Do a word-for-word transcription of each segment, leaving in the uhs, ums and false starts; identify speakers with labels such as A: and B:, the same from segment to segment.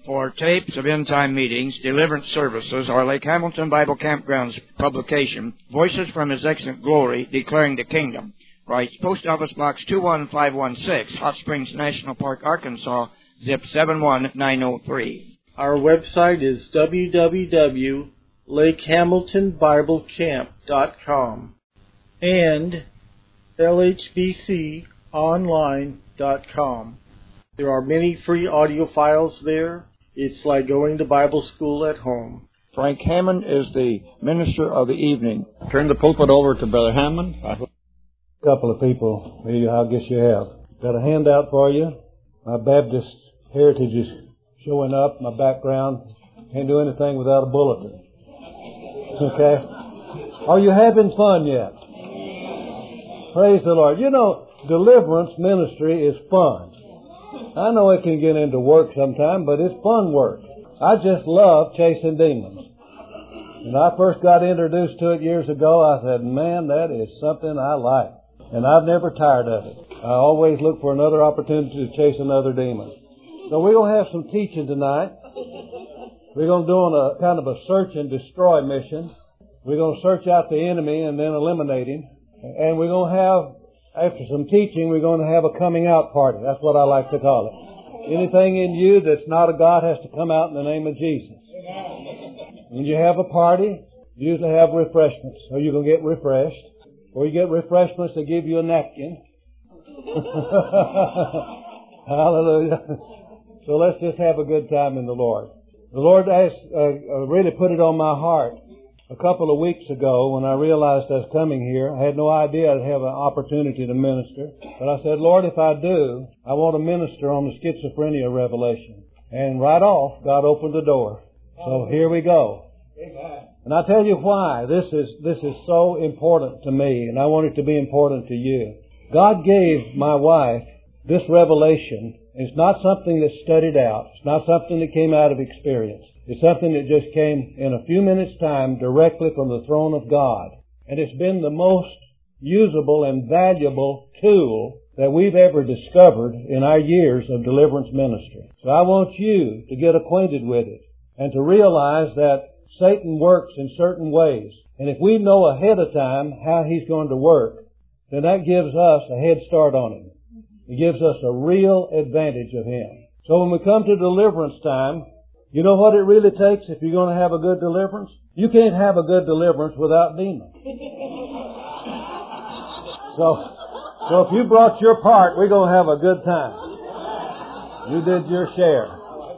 A: For tapes of end-time meetings, deliverance services, or Lake Hamilton Bible Campground's publication, Voices from His Excellent Glory, Declaring the Kingdom, writes Post Office Box two one five one six, Hot Springs National Park, Arkansas, zip seven one nine oh three.
B: Our website is w w w dot lake hamilton bible camp dot com and l h b c online dot com. There are many free audio files there. It's like going to Bible school at home.
A: Frank Hammond is the minister of the evening.
C: Turn the pulpit over to Brother Hammond.
D: A couple of people, I guess you have. Got a handout for you. My Baptist heritage is showing up, my background. Can't do anything without a bulletin. Okay? Are you having fun yet? Praise the Lord. You know, deliverance ministry is fun. I know it can get into work sometime, but it's fun work. I just love chasing demons. When I first got introduced to it years ago, I said, man, that is something I like. And I've never tired of it. I always look for another opportunity to chase another demon. So we're going to have some teaching tonight. We're going to do on a kind of a search and destroy mission. We're going to search out the enemy and then eliminate him. And we're going to have, after some teaching, we're going to have a coming out party. That's what I like to call it. Anything in you that's not a God has to come out in the name of Jesus. When you have a party, you usually have refreshments. Or you can get refreshed. Or you get refreshments, they give you a napkin. Hallelujah. So let's just have a good time in the Lord. The Lord asked, uh, really put it on my heart a couple of weeks ago when I realized I was coming here. I had no idea I'd have an opportunity to minister. But I said, Lord, if I do, I want to minister on the schizophrenia revelation. And right off, God opened the door. So here we go. Amen. And I'll tell you why. This is, this is so important to me, and I want it to be important to you. God gave my wife this revelation. It's not something that's studied out. It's not something that came out of experience. It's something that just came in a few minutes' time directly from the throne of God. And it's been the most usable and valuable tool that we've ever discovered in our years of deliverance ministry. So I want you to get acquainted with it and to realize that Satan works in certain ways. And if we know ahead of time how he's going to work, then that gives us a head start on him. It gives us a real advantage of him. So when we come to deliverance time, you know what it really takes if you're going to have a good deliverance? You can't have a good deliverance without demons. So, so if you brought your part, we're going to have a good time. You did your share.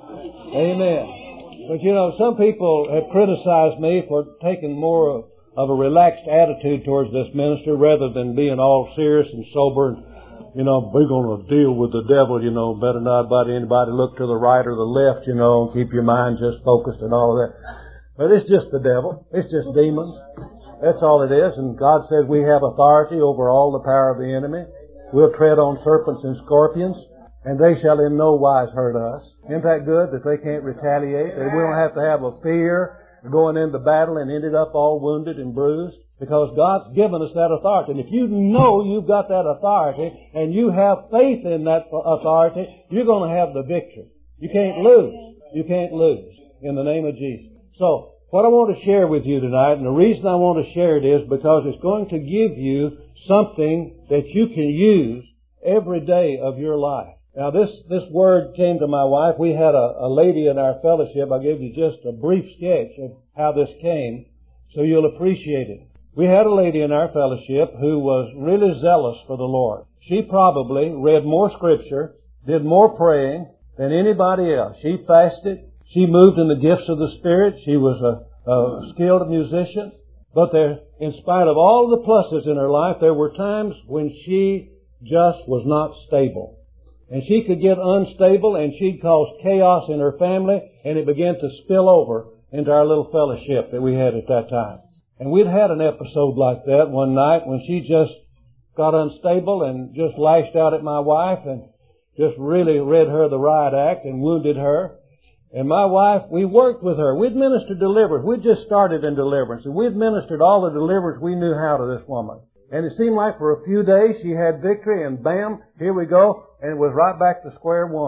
D: Amen. But you know, some people have criticized me for taking more of a relaxed attitude towards this minister rather than being all serious and sober and, you know, we're going to deal with the devil, you know, better not about anybody look to the right or the left, you know, and keep your mind just focused and all of that. But it's just the devil. It's just demons. That's all it is. And God says we have authority over all the power of the enemy. We'll tread on serpents and scorpions, and they shall in no wise hurt us. Isn't that good that they can't retaliate? That we don't have to have a fear of going into battle and ended up all wounded and bruised. Because God's given us that authority. And if you know you've got that authority and you have faith in that authority, you're going to have the victory. You can't lose. You can't lose in the name of Jesus. So, what I want to share with you tonight, and the reason I want to share it is because it's going to give you something that you can use every day of your life. Now, this, this word came to my wife. We had a, a lady in our fellowship. I'll give you just a brief sketch of how this came so you'll appreciate it. We had a lady in our fellowship who was really zealous for the Lord. She probably read more scripture, did more praying than anybody else. She fasted. She moved in the gifts of the Spirit. She was a, a skilled musician. But there, in spite of all the pluses in her life, there were times when she just was not stable. And she could get unstable and she'd cause chaos in her family, and it began to spill over into our little fellowship that we had at that time. And we'd had an episode like that one night when she just got unstable and just lashed out at my wife and just really read her the riot act and wounded her. And my wife, we worked with her. We'd ministered deliverance. We'd just started in deliverance. And we'd ministered all the deliverance we knew how to this woman. And it seemed like for a few days she had victory, and bam, here we go. And it was right back to square one.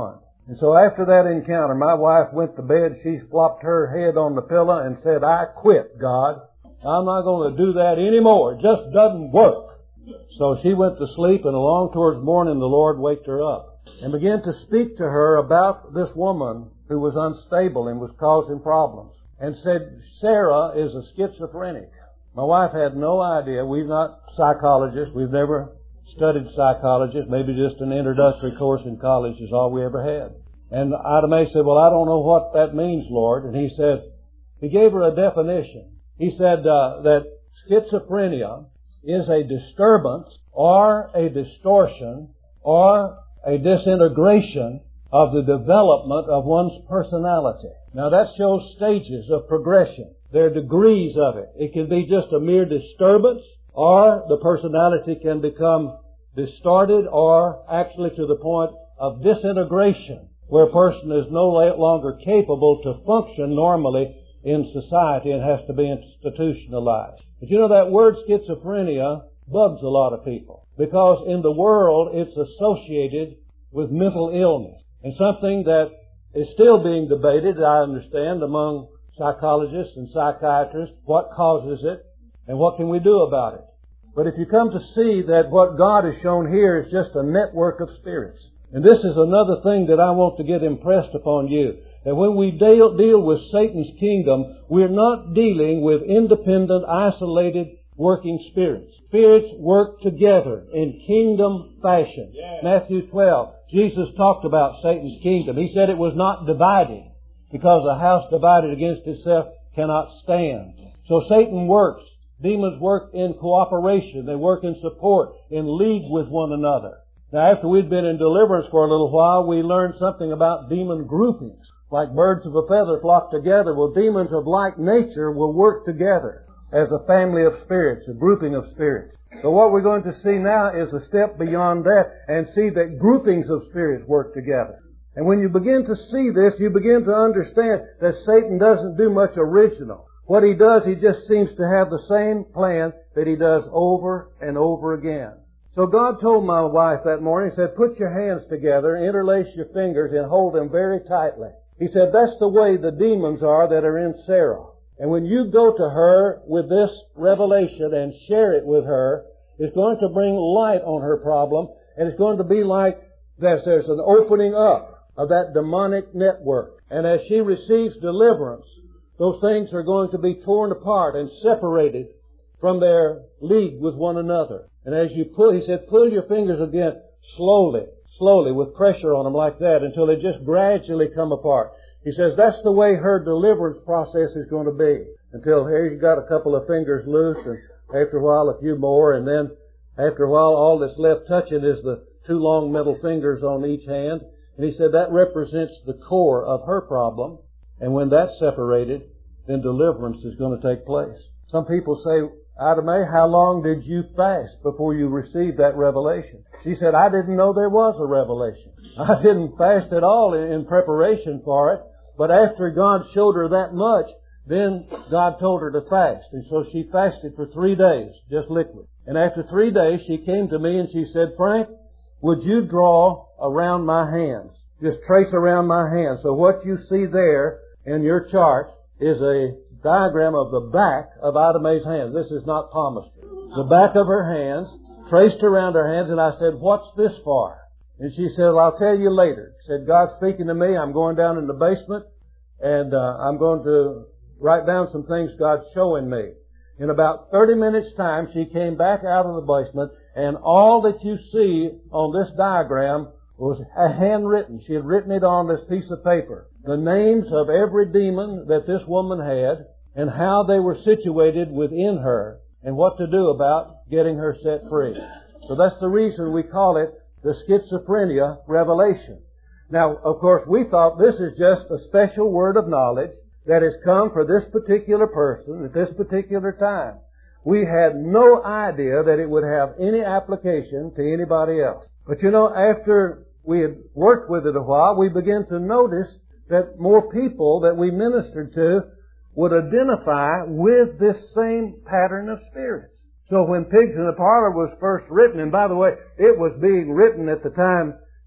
D: And so after that encounter, my wife went to bed. She flopped her head on the pillow and said, I quit, God. I'm not going to do that anymore. It just doesn't work. So she went to sleep, and along towards morning, the Lord waked her up and began to speak to her about this woman who was unstable and was causing problems, and said, Sarah is a schizophrenic. My wife had no idea. We're not psychologists. We've never studied psychology. Maybe just an introductory course in college is all we ever had. And Ida Mae said, well, I don't know what that means, Lord. And he said, he gave her a definition. He said uh, that schizophrenia is a disturbance or a distortion or a disintegration of the development of one's personality. Now that shows stages of progression. There are degrees of it. It can be just a mere disturbance, or the personality can become distorted, or actually to the point of disintegration, where a person is no longer capable to function normally in society and has to be institutionalized. But you know, that word schizophrenia bugs a lot of people, because in the world it's associated with mental illness, and something that is still being debated, I understand, among psychologists and psychiatrists. What causes it, and what can we do about it? But if you come to see that what God has shown here is just a network of spirits, and this is another thing that I want to get impressed upon you, that when we deal, deal with Satan's kingdom, we're not dealing with independent, isolated, working spirits. Spirits work together in kingdom fashion. Yeah. Matthew twelve, Jesus talked about Satan's kingdom. He said it was not divided, because a house divided against itself cannot stand. So Satan works. Demons work in cooperation. They work in support, in league with one another. Now, after we'd been in deliverance for a little while, we learned something about demon groupings. Like birds of a feather flock together. Well, demons of like nature will work together as a family of spirits, a grouping of spirits. So what we're going to see now is a step beyond that, and see that groupings of spirits work together. And when you begin to see this, you begin to understand that Satan doesn't do much original. What he does, he just seems to have the same plan that he does over and over again. So God told my wife that morning, He said, put your hands together, interlace your fingers, and hold them very tightly. He said, that's the way the demons are that are in Sarah. And when you go to her with this revelation and share it with her, it's going to bring light on her problem, and it's going to be like there's, there's an opening up of that demonic network. And as she receives deliverance, those things are going to be torn apart and separated from their league with one another. And as you pull, he said, pull your fingers again slowly, slowly, with pressure on them like that, until they just gradually come apart. He says that's the way her deliverance process is going to be. Until here you got a couple of fingers loose, and after a while a few more, and then after a while all that's left touching is the two long metal fingers on each hand. And he said that represents the core of her problem. And when that's separated, then deliverance is going to take place. Some people say, Ida Mae, how long did you fast before you received that revelation? She said, I didn't know there was a revelation. I didn't fast at all in preparation for it. But after God showed her that much, then God told her to fast. And so she fasted for three days, just liquid. And after three days, she came to me and she said, Frank, would you draw around my hands? Just trace around my hands. So what you see there in your chart is a diagram of the back of Ida Mae's hands. This is not palmistry. The back of her hands, traced around her hands, and I said, what's this for? And she said, well, I'll tell you later. She said, God's speaking to me. I'm going down in the basement, and uh, I'm going to write down some things God's showing me. In about thirty minutes' time, she came back out of the basement, and all that you see on this diagram was handwritten. She had written it on this piece of paper. The names of every demon that this woman had, and how they were situated within her, and what to do about getting her set free. So that's the reason we call it the schizophrenia revelation. Now, of course, we thought this is just a special word of knowledge that has come for this particular person at this particular time. We had no idea that it would have any application to anybody else. But you know, after we had worked with it a while, we began to notice that more people that we ministered to would identify with this same pattern of spirits. So when Pigs in the Parlor was first written, and by the way, it was being written at the time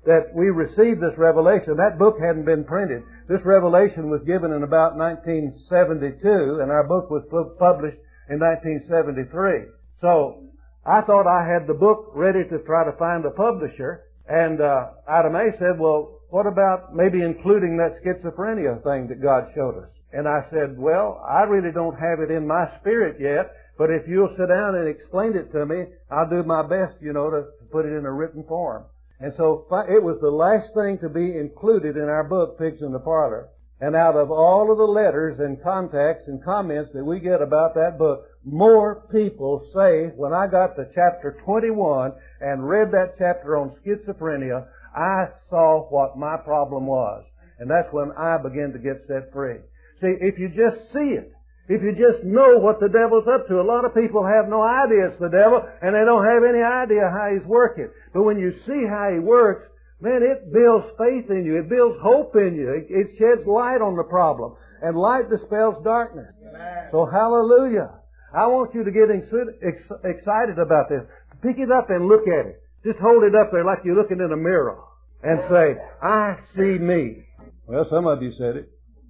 D: that we received this revelation, that book hadn't been printed. This revelation was given in about nineteen seventy-two, and our book was published in nineteen seventy-three. So I thought I had the book ready to try to find a publisher, and uh, Ida Mae said, well, what about maybe including that schizophrenia thing that God showed us? And I said, well, I really don't have it in my spirit yet, but if you'll sit down and explain it to me, I'll do my best, you know, to put it in a written form. And so it was the last thing to be included in our book, Pigs in the Parlor. And out of all of the letters and contacts and comments that we get about that book, more people say, when I got to chapter twenty-one and read that chapter on schizophrenia, I saw what my problem was. And that's when I began to get set free. See, if you just see it, if you just know what the devil's up to, a lot of people have no idea it's the devil, and they don't have any idea how he's working. But when you see how he works, man, it builds faith in you. It builds hope in you. It, it sheds light on the problem. And light dispels darkness. Amen. So hallelujah. I want you to get ex- excited about this. Pick it up and look at it. Just hold it up there like you're looking in a mirror and say, I see me. Well, some of you said it.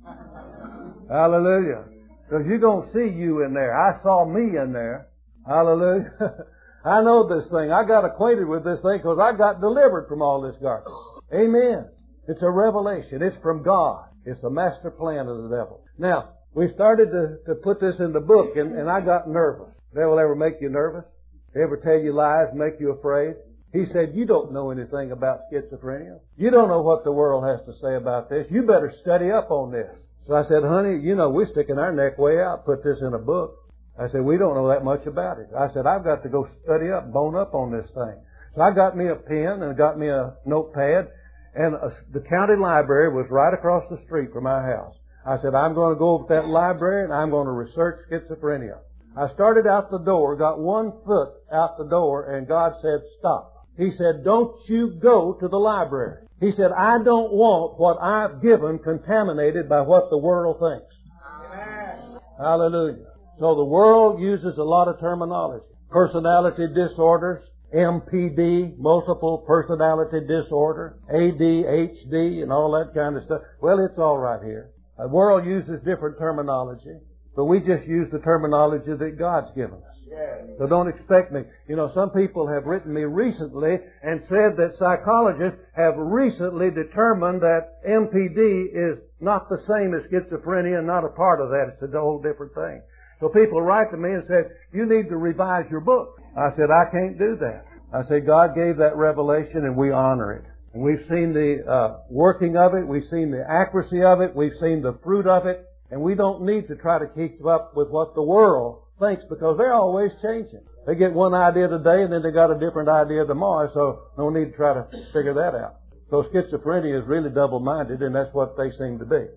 D: Hallelujah. Because you're going to see you in there. I saw me in there. Hallelujah. I know this thing. I got acquainted with this thing because I got delivered from all this darkness. Amen. It's a revelation. It's from God. It's a master plan of the devil. Now, we started to, to put this in the book, and, and I got nervous. The devil ever make you nervous? Ever tell you lies, make you afraid? He said, you don't know anything about schizophrenia. You don't know what the world has to say about this. You better study up on this. So I said, honey, you know, we're sticking our neck way out, put this in a book. I said, we don't know that much about it. I said, I've got to go study up, bone up on this thing. So I got me a pen and got me a notepad, and a, the county library was right across the street from our house. I said, I'm going to go over to that library and I'm going to research schizophrenia. I started out the door, got one foot out the door, and God said, stop. He said, don't you go to the library. He said, I don't want what I've given contaminated by what the world thinks. Amen. Hallelujah. So the world uses a lot of terminology. Personality disorders, M P D, multiple personality disorder, A D H D, and all that kind of stuff. Well, it's all right here. The world uses different terminology, but we just use the terminology that God's given us. So don't expect me. You know, some people have written me recently and said that psychologists have recently determined that M P D is not the same as schizophrenia and not a part of that. It's a whole different thing. So people write to me and say, you need to revise your book. I said, I can't do that. I said, God gave that revelation and we honor it. And we've seen the uh, working of it. We've seen the accuracy of it. We've seen the fruit of it. And we don't need to try to keep up with what the world thinks because they're always changing. They get one idea today and then they got a different idea tomorrow, so no need to try to figure that out. So schizophrenia is really double-minded, and that's what they seem to be.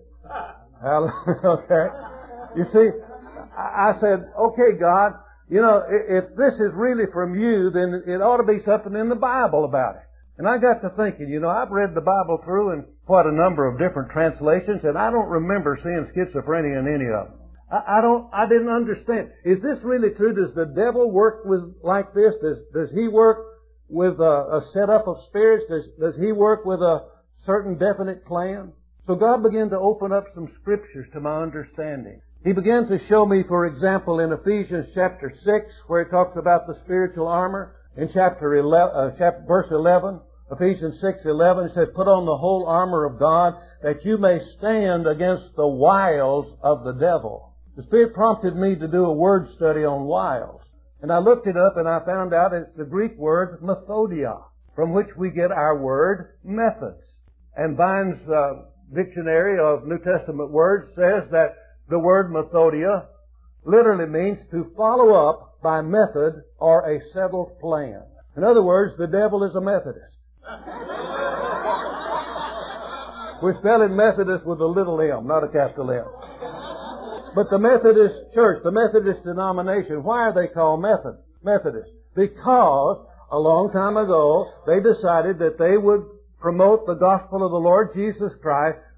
D: Okay? You see, I said, okay, God, you know, if this is really from you, then it ought to be something in the Bible about it. And I got to thinking, you know, I've read the Bible through in quite a number of different translations, and I don't remember seeing schizophrenia in any of them. I, I don't, I didn't understand. Is this really true? Does the devil work with like this? Does, does he work with a, a setup of spirits? Does, does he work with a certain definite plan? So God began to open up some scriptures to my understanding. He began to show me, for example, in Ephesians chapter six, where he talks about the spiritual armor. In chapter eleven, uh, chapter, verse eleven, Ephesians six eleven, it says, put on the whole armor of God that you may stand against the wiles of the devil. The Spirit prompted me to do a word study on wiles. And I looked it up and I found out it's the Greek word methodia, from which we get our word methods. And Vine's uh, Dictionary of New Testament Words says that the word methodia literally means to follow up by method or a settled plan. In other words, the devil is a Methodist. We're spelling Methodist with a little M, not a capital M. But the Methodist Church, the Methodist denomination, why are they called Method, Methodist? Because a long time ago, they decided that they would promote the gospel of the Lord Jesus Christ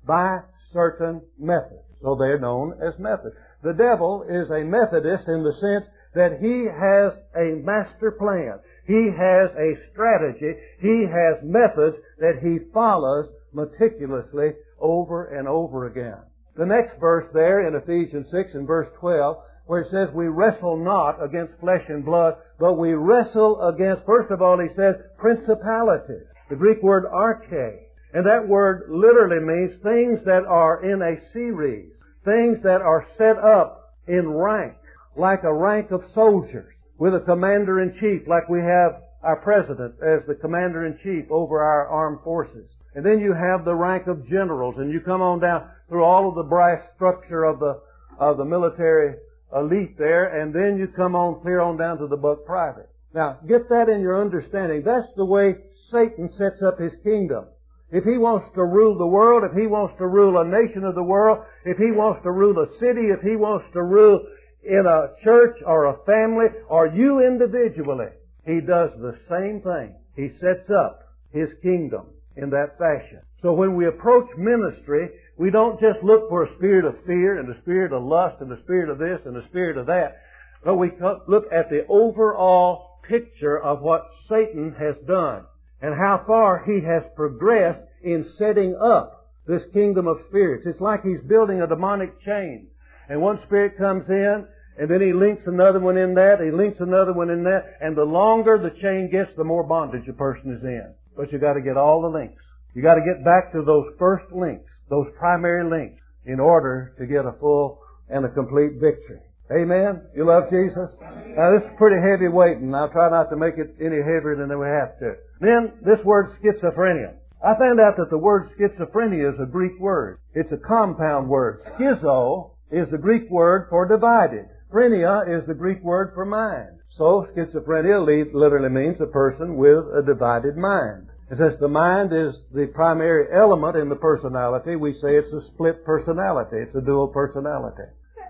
D: by certain methods. So they're known as methods. The devil is a Methodist in the sense that he has a master plan. He has a strategy. He has methods that he follows meticulously over and over again. The next verse there in Ephesians six and verse twelve, where it says, we wrestle not against flesh and blood, but we wrestle against, first of all, he says, principalities. The Greek word arche. And that word literally means things that are in a series, things that are set up in rank, like a rank of soldiers, with a commander-in-chief, like we have our president as the commander-in-chief over our armed forces. And then you have the rank of generals, and you come on down through all of the brass structure of the of the military elite there, and then you come on clear on down to the buck private. Now, get that in your understanding. That's the way Satan sets up his kingdom. If he wants to rule the world, if he wants to rule a nation of the world, if he wants to rule a city, if he wants to rule in a church or a family or you individually, he does the same thing. He sets up his kingdom in that fashion. So when we approach ministry, we don't just look for a spirit of fear and a spirit of lust and a spirit of this and a spirit of that, but we look at the overall picture of what Satan has done and how far he has progressed in setting up this kingdom of spirits. It's like he's building a demonic chain. And one spirit comes in, and then he links another one in that, he links another one in that, and the longer the chain gets, the more bondage a person is in. But you got to get all the links. You got to get back to those first links, those primary links, in order to get a full and a complete victory. Amen? You love Jesus? Now this is pretty heavy weight, and I'll try not to make it any heavier than we have to. Then, this word schizophrenia. I found out that the word schizophrenia is a Greek word. It's a compound word. Schizo is the Greek word for divided. Phrenia is the Greek word for mind. So, schizophrenia literally means a person with a divided mind. And since the mind is the primary element in the personality, we say it's a split personality. It's a dual personality.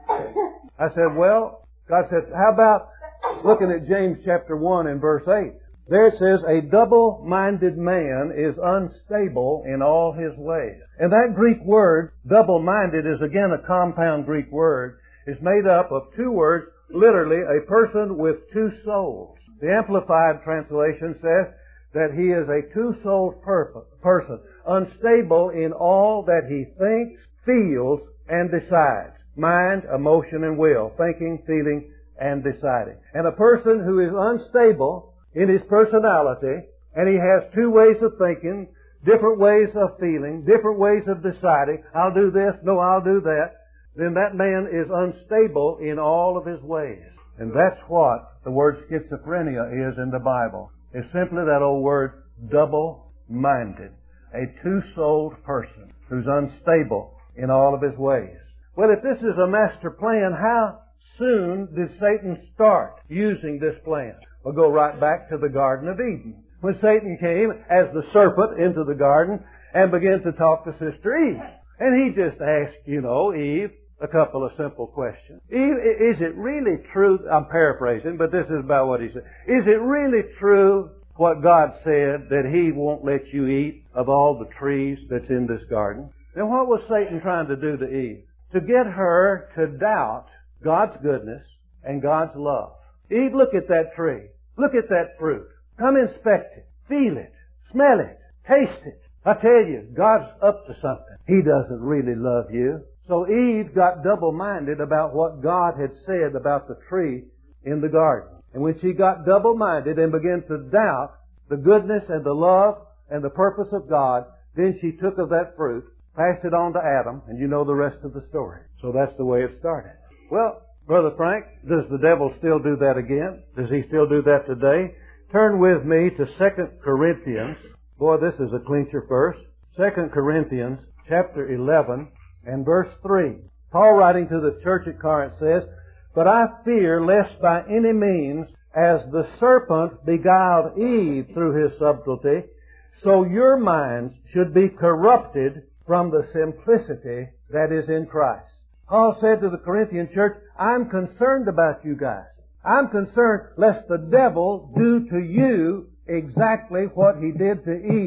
D: I said, well, God said, how about looking at James chapter one and verse eight? There it says, a double-minded man is unstable in all his ways. And that Greek word, double-minded, is again a compound Greek word. It's made up of two words, literally, a person with two souls. The Amplified translation says that he is a two-souled person, unstable in all that he thinks, feels, and decides. Mind, emotion, and will. Thinking, feeling, and deciding. And a person who is unstable in his personality, and he has two ways of thinking, different ways of feeling, different ways of deciding, I'll do this, no, I'll do that, then that man is unstable in all of his ways. And that's what the word schizophrenia is in the Bible. It's simply that old word, double-minded. A two-souled person who's unstable in all of his ways. Well, if this is a master plan, how soon did Satan start using this plan? We'll go right back to the Garden of Eden. When Satan came as the serpent into the garden and began to talk to Sister Eve. And he just asked, you know, Eve, a couple of simple questions. Eve, is it really true, I'm paraphrasing, but this is about what he said. Is it really true what God said, that He won't let you eat of all the trees that's in this garden? Then what was Satan trying to do to Eve? To get her to doubt God's goodness and God's love. Eve, look at that tree. Look at that fruit. Come inspect it. Feel it. Smell it. Taste it. I tell you, God's up to something. He doesn't really love you. So Eve got double-minded about what God had said about the tree in the garden. And when she got double-minded and began to doubt the goodness and the love and the purpose of God, then she took of that fruit, passed it on to Adam, and you know the rest of the story. So that's the way it started. Well, Brother Frank, does the devil still do that again? Does he still do that today? Turn with me to Second Corinthians. Boy, this is a clincher verse. Second Corinthians chapter eleven and verse three. Paul, writing to the church at Corinth, says, "But I fear lest by any means, as the serpent beguiled Eve through his subtlety, so your minds should be corrupted from the simplicity that is in Christ." Paul said to the Corinthian church, I'm concerned about you guys. I'm concerned lest the devil do to you exactly what he did to Eve.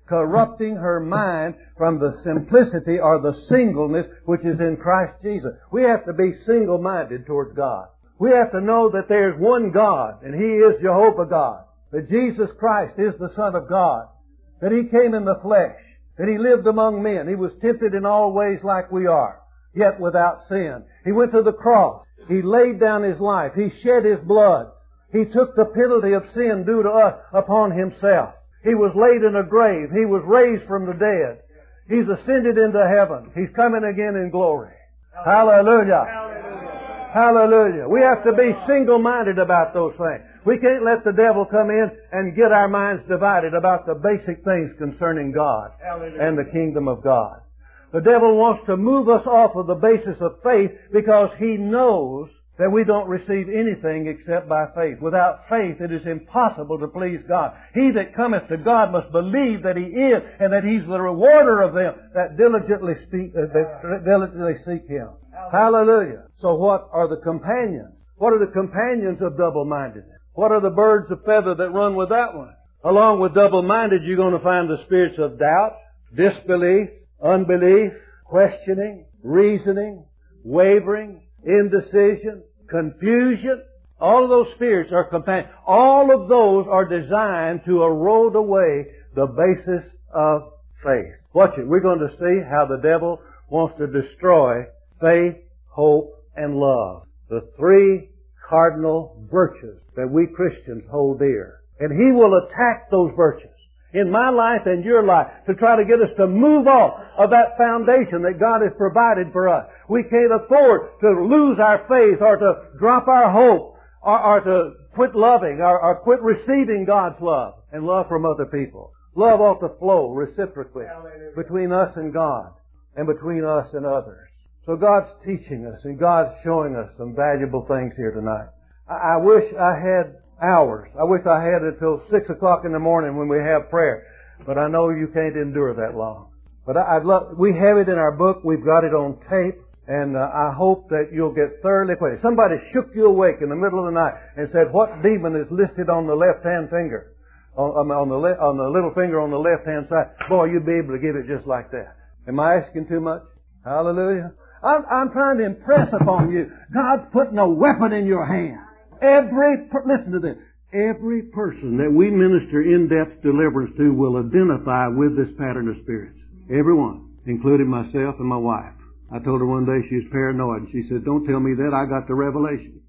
D: corrupting her mind from the simplicity or the singleness which is in Christ Jesus. We have to be single-minded towards God. We have to know that there's one God, and He is Jehovah God. That Jesus Christ is the Son of God. That He came in the flesh. That He lived among men. He was tempted in all ways like we are, yet without sin. He went to the cross. He laid down His life. He shed His blood. He took the penalty of sin due to us upon Himself. He was laid in a grave. He was raised from the dead. He's ascended into heaven. He's coming again in glory. Hallelujah. Hallelujah. Hallelujah. We have to be single-minded about those things. We can't let the devil come in and get our minds divided about the basic things concerning God and the kingdom of God. The devil wants to move us off of the basis of faith because he knows that we don't receive anything except by faith. Without faith, it is impossible to please God. He that cometh to God must believe that He is, and that He's the rewarder of them that diligently speak, uh, that diligently seek Him. Hallelujah. So what are the companions? What are the companions of double-mindedness? What are the birds of feather that run with that one? Along with double-minded, you're going to find the spirits of doubt, disbelief, unbelief, questioning, reasoning, wavering, indecision, confusion. All of those spirits are companions. All of those are designed to erode away the basis of faith. Watch it. We're going to see how the devil wants to destroy faith, hope, and love. The three cardinal virtues that we Christians hold dear. And he will attack those virtues in my life and your life to try to get us to move off of that foundation that God has provided for us. We can't afford to lose our faith or to drop our hope or, or to quit loving or, or quit receiving God's love and love from other people. Love ought to flow reciprocally between us and God and between us and others. So God's teaching us and God's showing us some valuable things here tonight. I, I wish I had hours. I wish I had until six o'clock in the morning when we have prayer. But I know you can't endure that long. But I, I'd love, we have it in our book. We've got it on tape. And uh, I hope that you'll get thoroughly acquainted. Somebody shook you awake in the middle of the night and said, what demon is listed on the left-hand finger? On, on, the, le- on the little finger on the left-hand side. Boy, you'd be able to give it just like that. Am I asking too much? Hallelujah. I'm, I'm trying to impress upon you. God's putting a weapon in your hand. Every, per- listen to this. Every person that we minister in-depth deliverance to will identify with this pattern of spirits. Everyone, including myself and my wife. I told her one day she was paranoid. She said, don't tell me that. I got the revelation.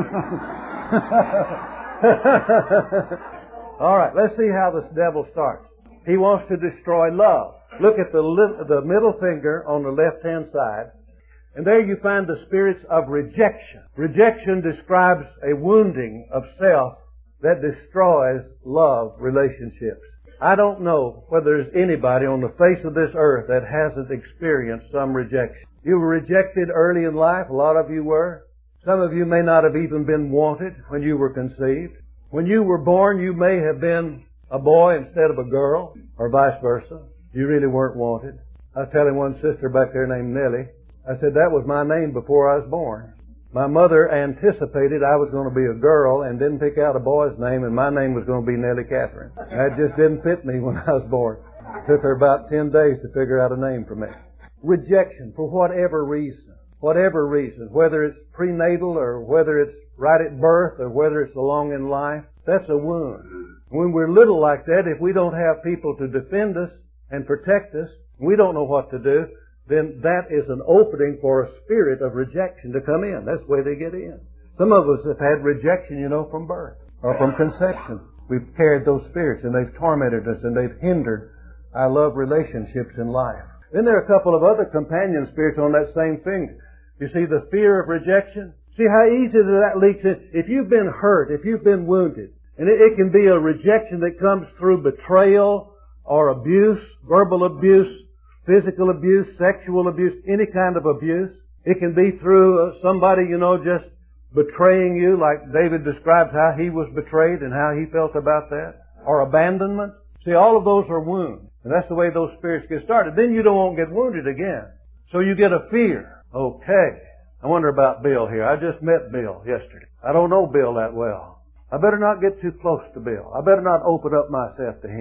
D: All right, let's see how this devil starts. He wants to destroy love. Look at the, li- the middle finger on the left-hand side. And there you find the spirits of rejection. Rejection describes a wounding of self that destroys love relationships. I don't know whether there's anybody on the face of this earth that hasn't experienced some rejection. You were rejected early in life. A lot of you were. Some of you may not have even been wanted when you were conceived. When you were born, you may have been a boy instead of a girl, or vice versa. You really weren't wanted. I was telling one sister back there named Nellie, I said, that was my name before I was born. My mother anticipated I was going to be a girl and didn't pick out a boy's name, and my name was going to be Nellie Catherine. That just didn't fit me when I was born. It took her about ten days to figure out a name for me. Rejection, for whatever reason. Whatever reason. Whether it's prenatal or whether it's right at birth or whether it's along in life. That's a wound. When we're little like that, if we don't have people to defend us and protect us, we don't know what to do, then that is an opening for a spirit of rejection to come in. That's the way they get in. Some of us have had rejection, you know, from birth or from conception. We've carried those spirits and they've tormented us and they've hindered our love relationships in life. Then there are a couple of other companion spirits on that same finger. You see the fear of rejection? See how easy that leaks in? If you've been hurt, if you've been wounded, and it, it can be a rejection that comes through betrayal or abuse, verbal abuse, physical abuse, sexual abuse, any kind of abuse. It can be through somebody, you know, just betraying you, like David describes how he was betrayed and how he felt about that. Or abandonment. See, all of those are wounds. And that's the way those spirits get started. Then you don't want to get wounded again. So you get a fear. Okay. I wonder about Bill here. I just met Bill yesterday. I don't know Bill that well. I better not get too close to Bill. I better not open up myself to him.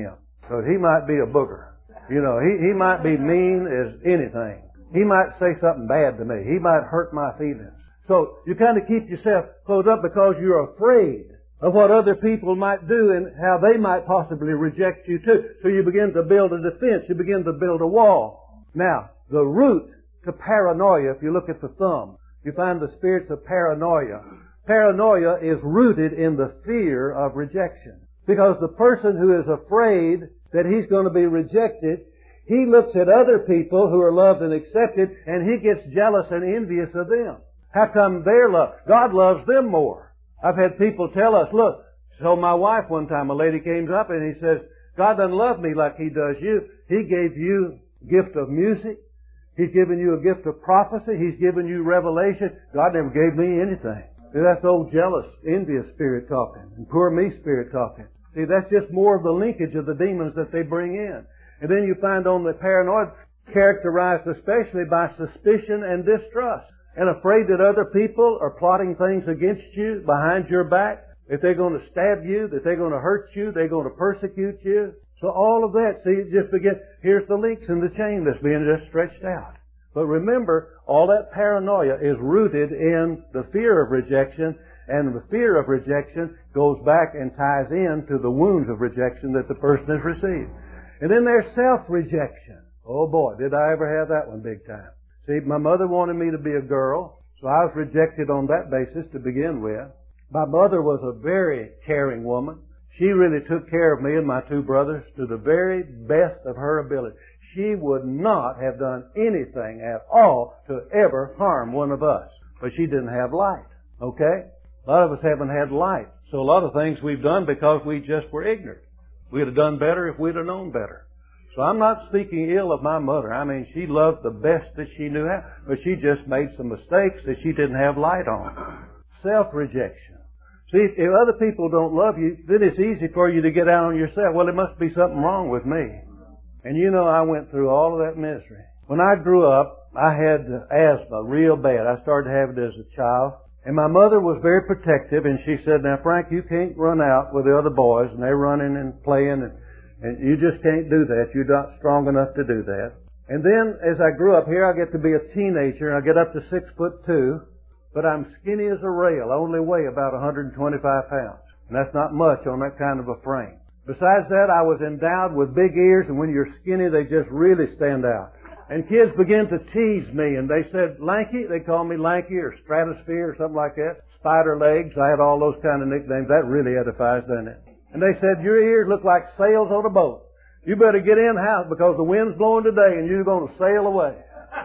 D: Because he might be a booger. You know, he, he might be mean as anything. He might say something bad to me. He might hurt my feelings. So you kind of keep yourself closed up because you're afraid of what other people might do and how they might possibly reject you too. So you begin to build a defense. You begin to build a wall. Now, the root to paranoia, if you look at the thumb, you find the spirits of paranoia. Paranoia is rooted in the fear of rejection. Because the person who is afraid that he's going to be rejected, he looks at other people who are loved and accepted, and he gets jealous and envious of them. How come they're loved? God loves them more. I've had people tell us, look, so my wife one time, a lady came up and he says, God doesn't love me like He does you. He gave you a gift of music. He's given you a gift of prophecy. He's given you revelation. God never gave me anything. See, that's old jealous, envious spirit talking, and poor me spirit talking. See, that's just more of the linkage of the demons that they bring in. And then you find on the paranoid characterized especially by suspicion and distrust, and afraid that other people are plotting things against you behind your back, that they're going to stab you, that they're going to hurt you, they're going to persecute you. So all of that, see, it just begin, here's the links in the chain that's being just stretched out. But remember, all that paranoia is rooted in the fear of rejection, and the fear of rejection goes back and ties in to the wounds of rejection that the person has received. And then there's self-rejection. Oh boy, did I ever have that one big time. See, my mother wanted me to be a girl, so I was rejected on that basis to begin with. My mother was a very caring woman. She really took care of me and my two brothers to the very best of her ability. She would not have done anything at all to ever harm one of us. But she didn't have light. Okay? A lot of us haven't had light. So a lot of things we've done because we just were ignorant. We'd have done better if we'd have known better. So I'm not speaking ill of my mother. I mean, she loved the best that she knew how, but she just made some mistakes that she didn't have light on. Self-rejection. See, if other people don't love you, then it's easy for you to get out on yourself. Well, there must be something wrong with me. And you know, I went through all of that misery. When I grew up, I had asthma real bad. I started to have it as a child. And my mother was very protective, and she said, now, Frank, you can't run out with the other boys, and they're running and playing, and, and you just can't do that. You're not strong enough to do that. And then, as I grew up here, I get to be a teenager, and I get up to six foot two, but I'm skinny as a rail. I only weigh about one hundred twenty-five pounds. And that's not much on that kind of a frame. Besides that, I was endowed with big ears, and when you're skinny, they just really stand out. And kids began to tease me, and they said, Lanky, they called me Lanky or Stratosphere or something like that. Spider legs, I had all those kind of nicknames. That really edifies, doesn't it? And they said, your ears look like sails on a boat. You better get in the house because the wind's blowing today and you're going to sail away.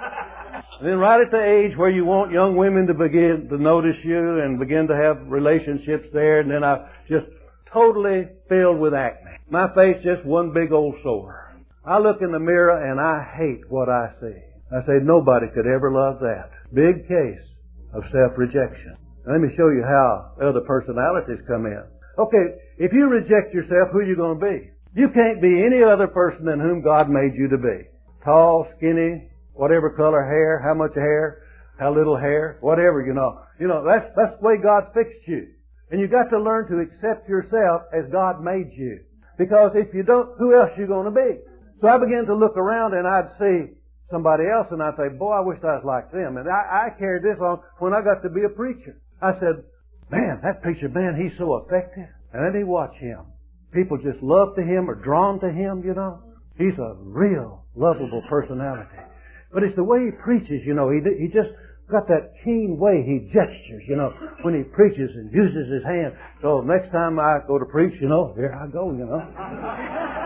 D: And then right at the age where you want young women to begin to notice you and begin to have relationships there, and then I just totally filled with acne. My face just one big old sore. I look in the mirror and I hate what I see. I say nobody could ever love that. Big case of self-rejection. Let me show you how other personalities come in. Okay, if you reject yourself, who are you going to be? You can't be any other person than whom God made you to be. Tall, skinny, whatever color hair, how much hair, how little hair, whatever, you know. You know, that's, that's the way God fixed you. And you got to learn to accept yourself as God made you. Because if you don't, who else are you going to be? So I began to look around and I'd see somebody else and I'd say, boy, I wish I was like them. And I, I carried this on when I got to be a preacher. I said, man, that preacher, man, he's so effective. And let me watch him. People just love to him or drawn to him, you know. He's a real lovable personality. But it's the way he preaches, you know. He, he just got that keen way he gestures, you know, when he preaches and uses his hand. So next time I go to preach, you know, here I go, you know.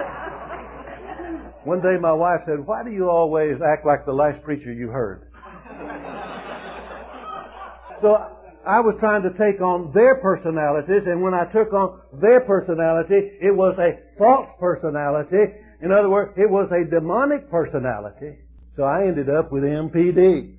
D: One day my wife said, why do you always act like the last preacher you heard? So I was trying to take on their personalities, and when I took on their personality, it was a false personality. In other words, it was a demonic personality. So I ended up with M P D.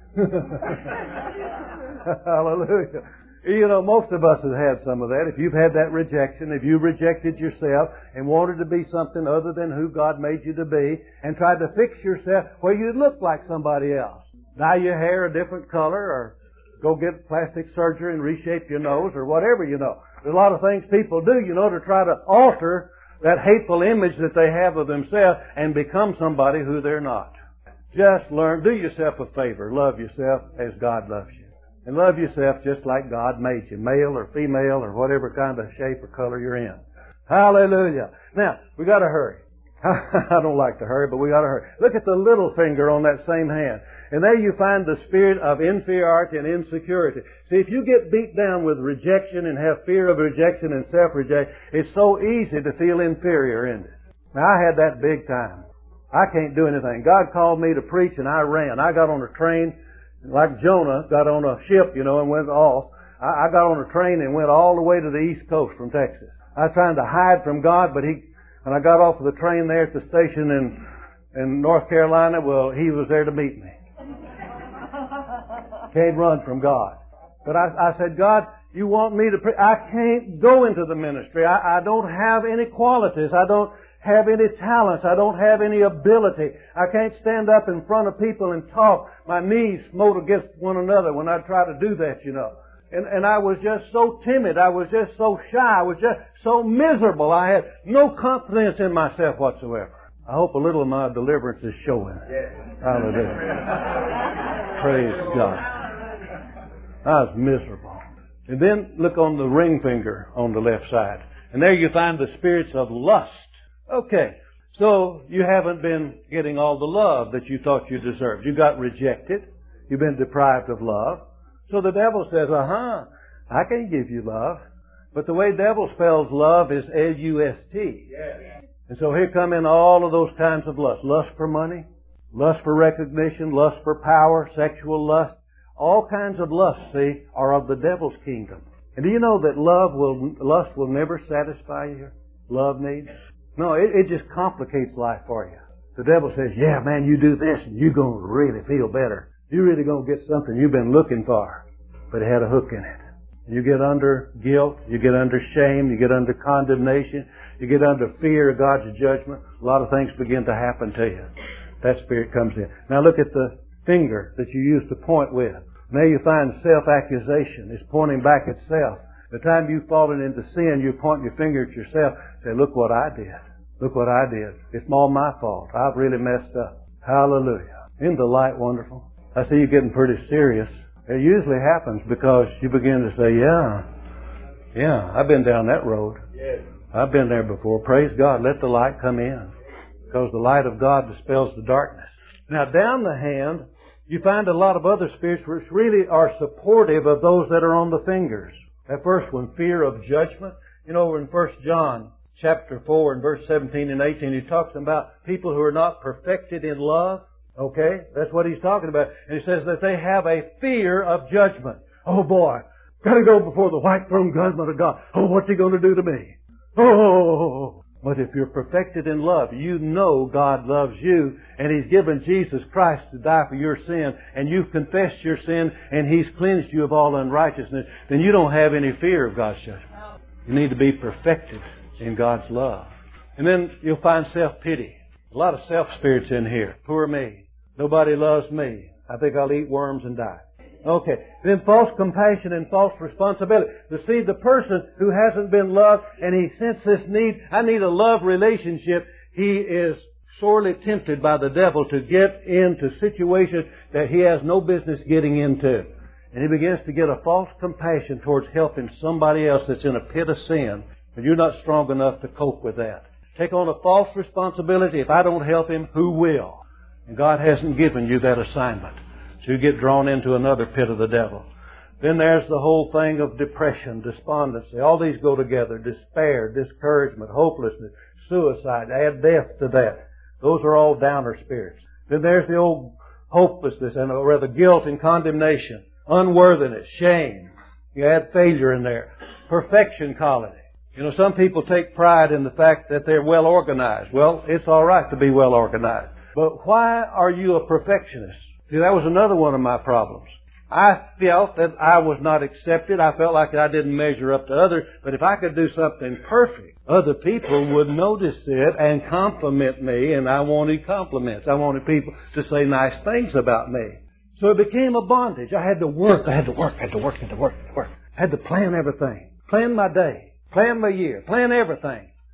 D: Hallelujah. You know, most of us have had some of that. If you've had that rejection, if you rejected yourself and wanted to be something other than who God made you to be and tried to fix yourself where you look like somebody else. Dye your hair a different color or go get plastic surgery and reshape your nose or whatever, you know. There's a lot of things people do, you know, to try to alter that hateful image that they have of themselves and become somebody who they're not. Just learn, do yourself a favor. Love yourself as God loves you. And love yourself just like God made you, male or female or whatever kind of shape or color you're in. Hallelujah. Now, we got to hurry. I don't like to hurry, but we got to hurry. Look at the little finger on that same hand. And there you find the spirit of inferiority and insecurity. See, if you get beat down with rejection and have fear of rejection and self-rejection, it's so easy to feel inferior, isn't it? Now, I had that big time. I can't do anything. God called me to preach and I ran. I got on a train like Jonah got on a ship, you know, and went off. I, I got on a train and went all the way to the East Coast from Texas. I was trying to hide from God, but he, when I got off of the train there at the station in, in North Carolina, well, He was there to meet me. Can't run from God. But I, I said, God, You want me to pre- I can't go into the ministry. I, I don't have any qualities. I don't have any talents. I don't have any ability. I can't stand up in front of people and talk. My knees smote against one another when I try to do that, you know. And, and I was just so timid. I was just so shy. I was just so miserable. I had no confidence in myself whatsoever. I hope a little of my deliverance is showing. Hallelujah. Praise God. I was miserable. And then look on the ring finger on the left side. And there you find the spirits of lust. Okay, so you haven't been getting all the love that you thought you deserved. You got rejected. You've been deprived of love. So the devil says, uh-huh, I can't give you love. But the way devil spells love is L U S T. Yeah. And so here come in all of those kinds of lust. Lust for money, lust for recognition, lust for power, sexual lust. All kinds of lusts, see, are of the devil's kingdom. And do you know that love will, lust will never satisfy your love needs? No, it, it just complicates life for you. The devil says, yeah, man, you do this and you're going to really feel better. You're really going to get something you've been looking for. But it had a hook in it. You get under guilt, you get under shame, you get under condemnation, you get under fear of God's judgment. A lot of things begin to happen to you. That spirit comes in. Now look at the finger that you used to point with. Now you find self-accusation. It's pointing back at self. The time you've fallen into sin, you point your finger at yourself. Say, look what I did. Look what I did. It's all my fault. I've really messed up. Hallelujah. Isn't the light wonderful? I see you getting pretty serious. It usually happens because you begin to say, yeah, yeah, I've been down that road. I've been there before. Praise God. Let the light come in. Because the light of God dispels the darkness. Now down the hand, you find a lot of other spirits which really are supportive of those that are on the fingers. That first one, fear of judgment. You know, in First John chapter four and verse seventeen and eighteen, he talks about people who are not perfected in love. Okay? That's what he's talking about. And he says that they have a fear of judgment. Oh boy, gotta go before the white throne judgment of God. Oh, what's He going to do to me? Oh, but if you're perfected in love, you know God loves you and He's given Jesus Christ to die for your sin and you've confessed your sin and He's cleansed you of all unrighteousness, then you don't have any fear of God's judgment. You need to be perfected in God's love. And then you'll find self-pity. A lot of self-spirits in here. Poor me. Nobody loves me. I think I'll eat worms and die. Okay. Then false compassion and false responsibility. To see the person who hasn't been loved and he senses this need, I need a love relationship, he is sorely tempted by the devil to get into situations that he has no business getting into. And he begins to get a false compassion towards helping somebody else that's in a pit of sin. And you're not strong enough to cope with that. Take on a false responsibility. If I don't help him, who will? And God hasn't given you that assignment. So you get drawn into another pit of the devil. Then there's the whole thing of depression, despondency. All these go together. Despair, discouragement, hopelessness, suicide. Add death to that. Those are all downer spirits. Then there's the old hopelessness, and or rather guilt and condemnation. Unworthiness, shame. You add failure in there. Perfection colony. You know, some people take pride in the fact that they're well organized. Well, it's all right to be well organized. But why are you a perfectionist? See, that was another one of my problems. I felt that I was not accepted. I felt like I didn't measure up to others. But if I could do something perfect, other people would notice it and compliment me. And I wanted compliments. I wanted people to say nice things about me. So it became a bondage. I had to work. I had to work. I had to work. I had to work. I had to work. I had to plan everything. Plan my day. Plan my year. Plan everything.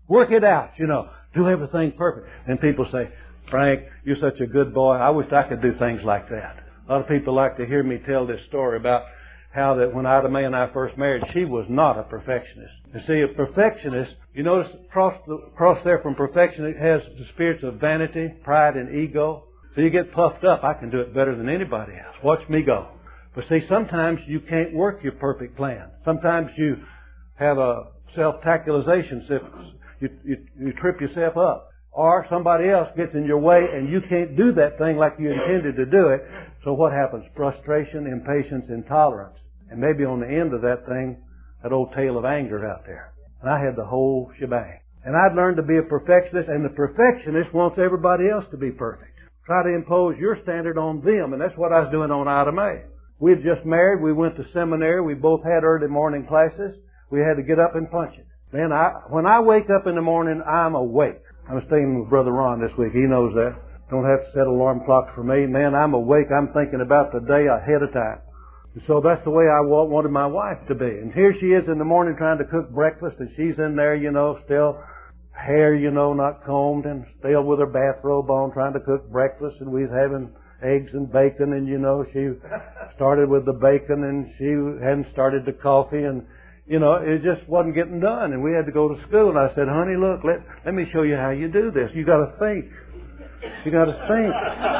D: Work it out, you know. Do everything perfect. And people say, Frank, you're such a good boy. I wish I could do things like that. A lot of people like to hear me tell this story about how that when Ida Mae and I first married, she was not a perfectionist. You see, a perfectionist, you notice across, the, across there from perfection, it has the spirits of vanity, pride, and ego. So you get puffed up. I can do it better than anybody else. Watch me go. But see, sometimes you can't work your perfect plan. Sometimes you have a self-tactalization. You, you, you trip yourself up. Or somebody else gets in your way and you can't do that thing like you intended to do it. So what happens? Frustration, impatience, intolerance. And maybe on the end of that thing, that old tale of anger out there. And I had the whole shebang. And I'd learned to be a perfectionist, and the perfectionist wants everybody else to be perfect. Try to impose your standard on them, and that's what I was doing on Ida Mae. We had just married, we went to seminary, we both had early morning classes. We had to get up and punch it. Man, I, when I wake up in the morning, I'm awake. I'm staying with Brother Ron this week. He knows that. Don't have to set alarm clocks for me. Man, I'm awake. I'm thinking about the day ahead of time. And so that's the way I wanted my wife to be. And here she is in the morning trying to cook breakfast, and she's in there, you know, still hair, you know, not combed, and still with her bathrobe on trying to cook breakfast. And we was having eggs and bacon, and, you know, she started with the bacon, and she hadn't started the coffee, and, you know, it just wasn't getting done. And we had to go to school. And I said, honey, look, let, let me show you how you do this. You got to think. You got to think.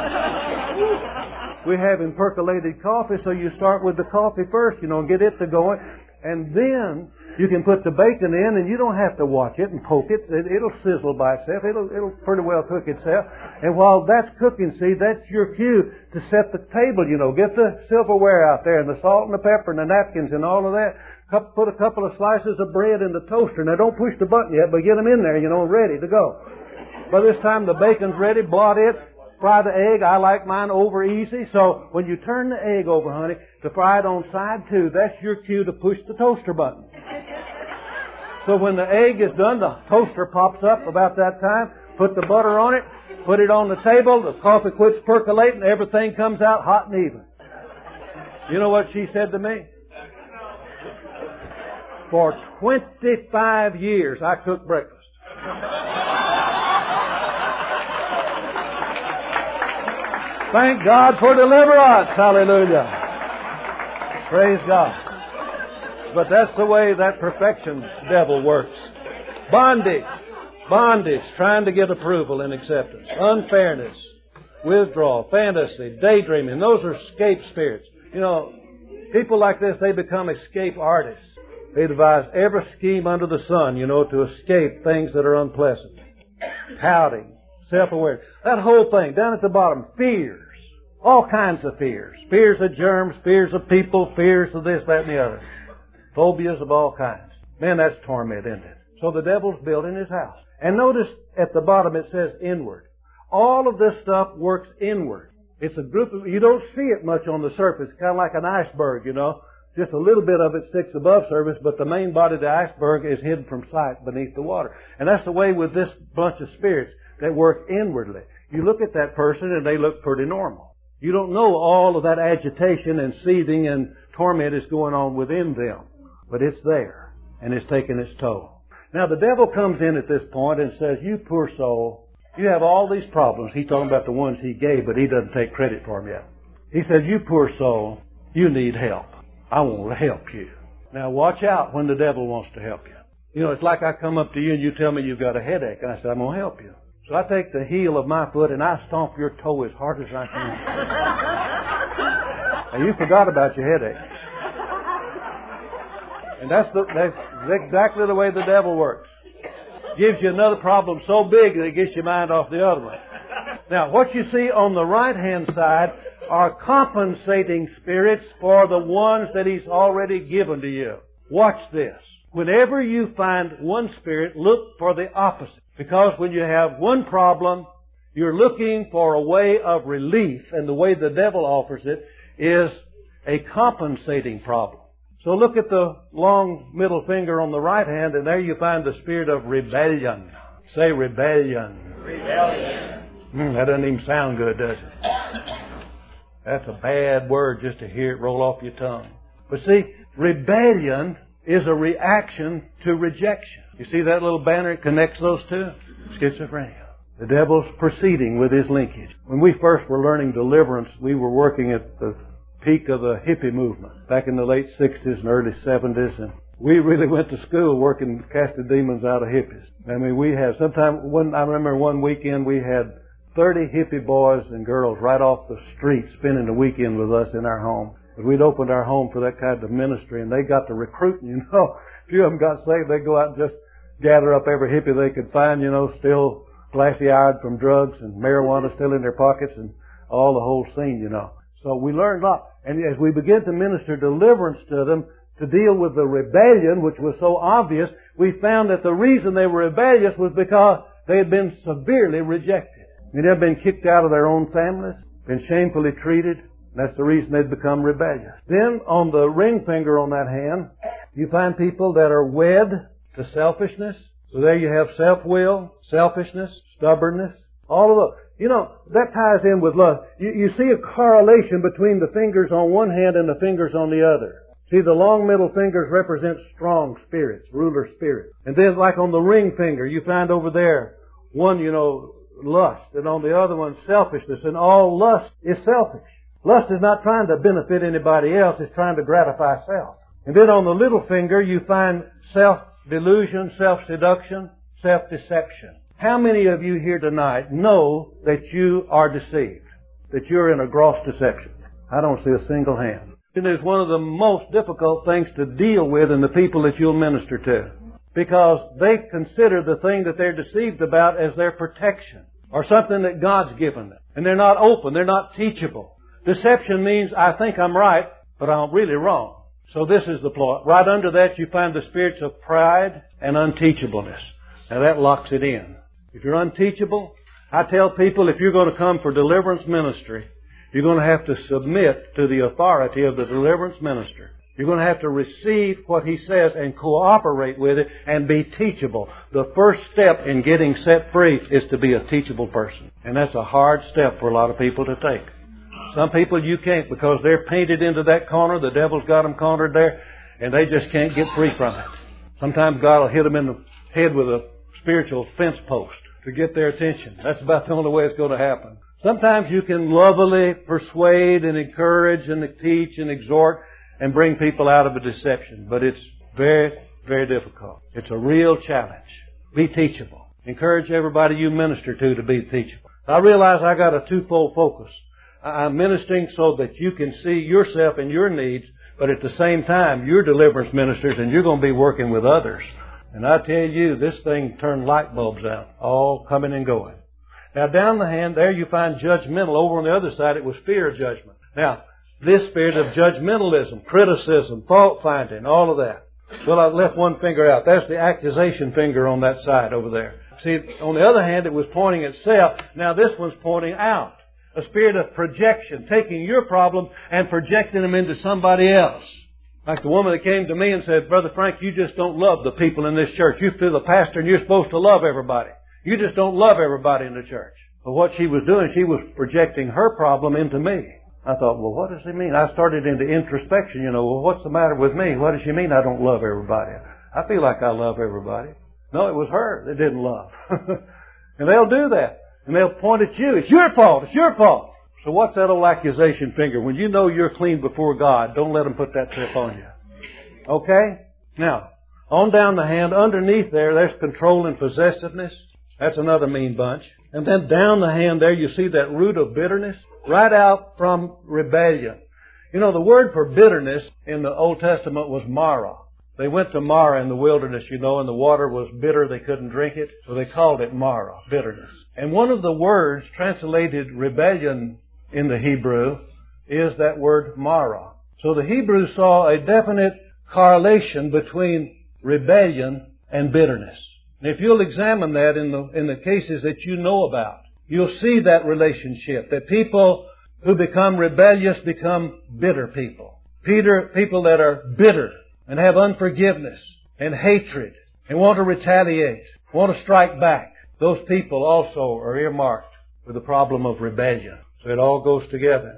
D: We're having percolated coffee, so you start with the coffee first, you know, and get it to going. And then you can put the bacon in, and you don't have to watch it and poke it. it it'll sizzle by itself. It'll, it'll pretty well cook itself. And while that's cooking, see, that's your cue to set the table, you know. Get the silverware out there, and the salt and the pepper and the napkins and all of that. Put a couple of slices of bread in the toaster. Now, don't push the button yet, but get them in there, you know, ready to go. By this time, the bacon's ready. Blot it. Fry the egg. I like mine over easy. So when you turn the egg over, honey, to fry it on side two, that's your cue to push the toaster button. So when the egg is done, the toaster pops up about that time. Put the butter on it. Put it on the table. The coffee quits percolating. Everything comes out hot and even. You know what she said to me? For twenty-five years, I cooked breakfast. Thank God for deliverance. Hallelujah. Praise God. But that's the way that perfection devil works. Bondage. Bondage. Trying to get approval and acceptance. Unfairness. Withdrawal. Fantasy. Daydreaming. Those are escape spirits. You know, people like this, they become escape artists. They devise every scheme under the sun, you know, to escape things that are unpleasant. Pouting. Self-awareness. That whole thing, down at the bottom, fears. All kinds of fears. Fears of germs, fears of people, fears of this, that, and the other. Phobias of all kinds. Man, that's torment, isn't it? So the devil's building his house. And notice at the bottom it says inward. All of this stuff works inward. It's a group of, you don't see it much on the surface. It's kind of like an iceberg, you know. Just a little bit of it sticks above surface, but the main body of the iceberg is hidden from sight beneath the water. And that's the way with this bunch of spirits that work inwardly. You look at that person and they look pretty normal. You don't know all of that agitation and seething and torment is going on within them. But it's there, and it's taking its toll. Now the devil comes in at this point and says, you poor soul, you have all these problems. He's talking about the ones he gave, but he doesn't take credit for them yet. He says, you poor soul, you need help. I want to help you. Now watch out when the devil wants to help you. You know, it's like I come up to you and you tell me you've got a headache, and I say, I'm going to help you. So I take the heel of my foot and I stomp your toe as hard as I can. Now you forgot about your headache. And that's, the, that's exactly the way the devil works. Gives you another problem so big that it gets your mind off the other one. Now what you see on the right-hand side are compensating spirits for the ones that He's already given to you. Watch this. Whenever you find one spirit, look for the opposite. Because when you have one problem, you're looking for a way of relief, and the way the devil offers it is a compensating problem. So look at the long middle finger on the right hand, and there you find the spirit of rebellion. Say rebellion.
E: Rebellion.
D: Mm, that doesn't even sound good, does it? That's a bad word just to hear it roll off your tongue. But see, rebellion is a reaction to rejection. You see that little banner? It connects those two. Schizophrenia. The devil's proceeding with his linkage. When we first were learning deliverance, we were working at the peak of the hippie movement back in the late sixties and early seventies, and we really went to school working, casting demons out of hippies. I mean, we had, sometime, one, I remember one weekend we had thirty hippie boys and girls right off the street spending the weekend with us in our home. We'd opened our home for that kind of ministry, and they got to recruiting, you know. A few of them got saved. They'd go out and just gather up every hippie they could find, you know, still glassy-eyed from drugs and marijuana still in their pockets and all the whole scene, you know. So we learned a lot. And as we began to minister deliverance to them, to deal with the rebellion, which was so obvious, we found that the reason they were rebellious was because they had been severely rejected. They had been kicked out of their own families, been shamefully treated. That's the reason they'd become rebellious. Then on the ring finger on that hand, you find people that are wed to selfishness. So there you have self-will, selfishness, stubbornness, all of those. You know, that ties in with lust. You, you see a correlation between the fingers on one hand and the fingers on the other. See, the long middle fingers represent strong spirits, ruler spirits. And then like on the ring finger, you find over there, one, you know, lust, and on the other one, selfishness. And all lust is selfish. Lust is not trying to benefit anybody else, it's trying to gratify self. And then on the little finger, you find self-delusion, self-seduction, self-deception. How many of you here tonight know that you are deceived? That you're in a gross deception? I don't see a single hand. And it's one of the most difficult things to deal with in the people that you'll minister to. Because they consider the thing that they're deceived about as their protection. Or something that God's given them. And they're not open, they're not teachable. Deception means I think I'm right, but I'm really wrong. So this is the plot. Right under that you find the spirits of pride and unteachableness. Now that locks it in. If you're unteachable, I tell people if you're going to come for deliverance ministry, you're going to have to submit to the authority of the deliverance minister. You're going to have to receive what he says and cooperate with it and be teachable. The first step in getting set free is to be a teachable person. And that's a hard step for a lot of people to take. Some people you can't because they're painted into that corner. The devil's got them cornered there and they just can't get free from it. Sometimes God will hit them in the head with a spiritual fence post to get their attention. That's about the only way it's going to happen. Sometimes you can lovingly persuade and encourage and teach and exhort and bring people out of a deception. But it's very, very difficult. It's a real challenge. Be teachable. Encourage everybody you minister to to be teachable. I realize I got a twofold focus. I'm ministering so that you can see yourself and your needs, but at the same time, you're deliverance ministers and you're going to be working with others. And I tell you, this thing turned light bulbs out, all coming and going. Now, down the hand, there you find judgmental. Over on the other side, it was fear of judgment. Now, this spirit of judgmentalism, criticism, fault-finding, all of that. Well, I left one finger out. That's the accusation finger on that side over there. See, on the other hand, it was pointing itself. Now, this one's pointing out. A spirit of projection, taking your problem and projecting them into somebody else. Like the woman that came to me and said, Brother Frank, you just don't love the people in this church. You feel the pastor and you're supposed to love everybody. You just don't love everybody in the church. But what she was doing, she was projecting her problem into me. I thought, well, what does he mean? I started into introspection, you know, well, what's the matter with me? What does she mean I don't love everybody? I feel like I love everybody. No, it was her that didn't love. And they'll do that. And they'll point at you. It's your fault. It's your fault. So what's that old accusation finger? When you know you're clean before God, don't let them put that tip on you. Okay? Now, on down the hand, underneath there, there's control and possessiveness. That's another mean bunch. And then down the hand there, you see that root of bitterness right out from rebellion. You know, the word for bitterness in the Old Testament was Mara. They went to Mara in the wilderness, you know, and the water was bitter. They couldn't drink it. So they called it Mara, bitterness. And one of the words translated rebellion in the Hebrew is that word Mara. So the Hebrews saw a definite correlation between rebellion and bitterness. And if you'll examine that in the, in the cases that you know about, you'll see that relationship, that people who become rebellious become bitter people. Peter, people that are bitter and have unforgiveness and hatred and want to retaliate, want to strike back. Those people also are earmarked with the problem of rebellion. So it all goes together.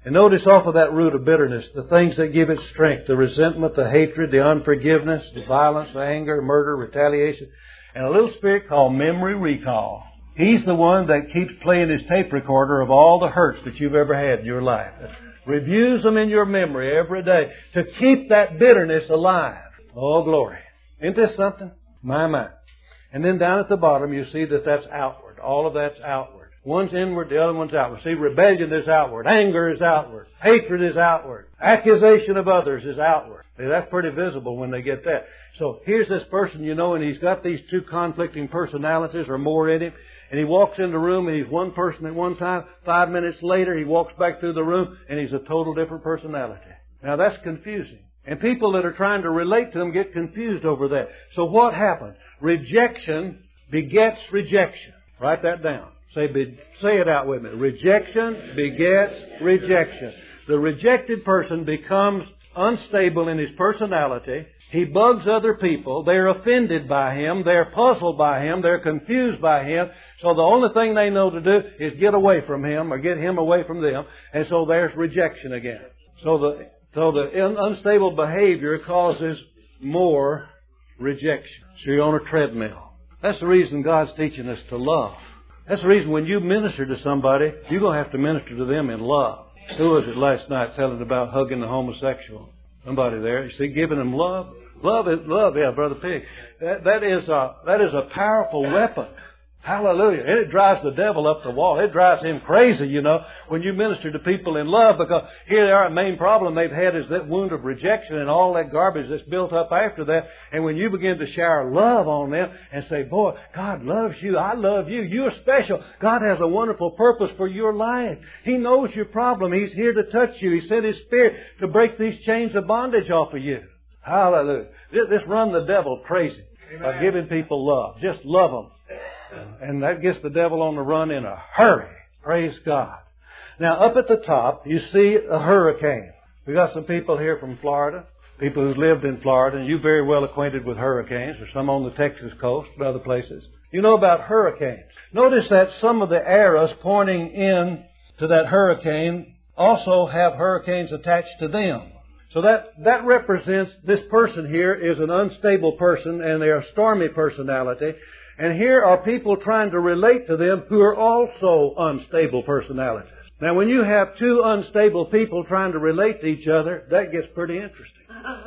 D: And notice off of that root of bitterness, the things that give it strength, the resentment, the hatred, the unforgiveness, the violence, the anger, murder, retaliation, and a little spirit called memory recall. He's the one that keeps playing his tape recorder of all the hurts that you've ever had in your life. Reviews them in your memory every day to keep that bitterness alive. Oh, glory. Isn't this something? My, my. And then down at the bottom, you see that that's outward. All of that's outward. One's inward, the other one's outward. See, rebellion is outward. Anger is outward. Hatred is outward. Accusation of others is outward. See, that's pretty visible when they get that. So here's this person, you know, and he's got these two conflicting personalities or more in him. And he walks in the room and he's one person at one time. Five minutes later, he walks back through the room and he's a total different personality. Now that's confusing. And people that are trying to relate to him get confused over that. So what happened? Rejection begets rejection. Write that down. Say, be, say it out with me. Rejection begets rejection. The rejected person becomes unstable in his personality. He bugs other people. They're offended by him. They're puzzled by him. They're confused by him. So the only thing they know to do is get away from him or get him away from them. And so there's rejection again. So the, so the unstable behavior causes more rejection. So you're on a treadmill. That's the reason God's teaching us to love. That's the reason when you minister to somebody, you're going to have to minister to them in love. Who was it last night telling about hugging the homosexual? Somebody there. You see, giving them love. Love is love, yeah, Brother Pig. That, that is a that is a powerful weapon. Hallelujah. And it drives the devil up the wall. It drives him crazy, you know, when you minister to people in love, because here they are, the main problem they've had is that wound of rejection and all that garbage that's built up after that. And when you begin to shower love on them and say, boy, God loves you. I love you. You're special. God has a wonderful purpose for your life. He knows your problem. He's here to touch you. He sent His Spirit to break these chains of bondage off of you. Hallelujah. Just run the devil crazy by giving people love. Just love them. And that gets the devil on the run in a hurry. Praise God. Now, up at the top, you see a hurricane. We got some people here from Florida, people who've lived in Florida, and you're very well acquainted with hurricanes, or some on the Texas coast and other places. You know about hurricanes. Notice that some of the arrows pointing in to that hurricane also have hurricanes attached to them. So that, that represents this person here is an unstable person, and they're a stormy personality. And here are people trying to relate to them who are also unstable personalities. Now, when you have two unstable people trying to relate to each other, that gets pretty interesting.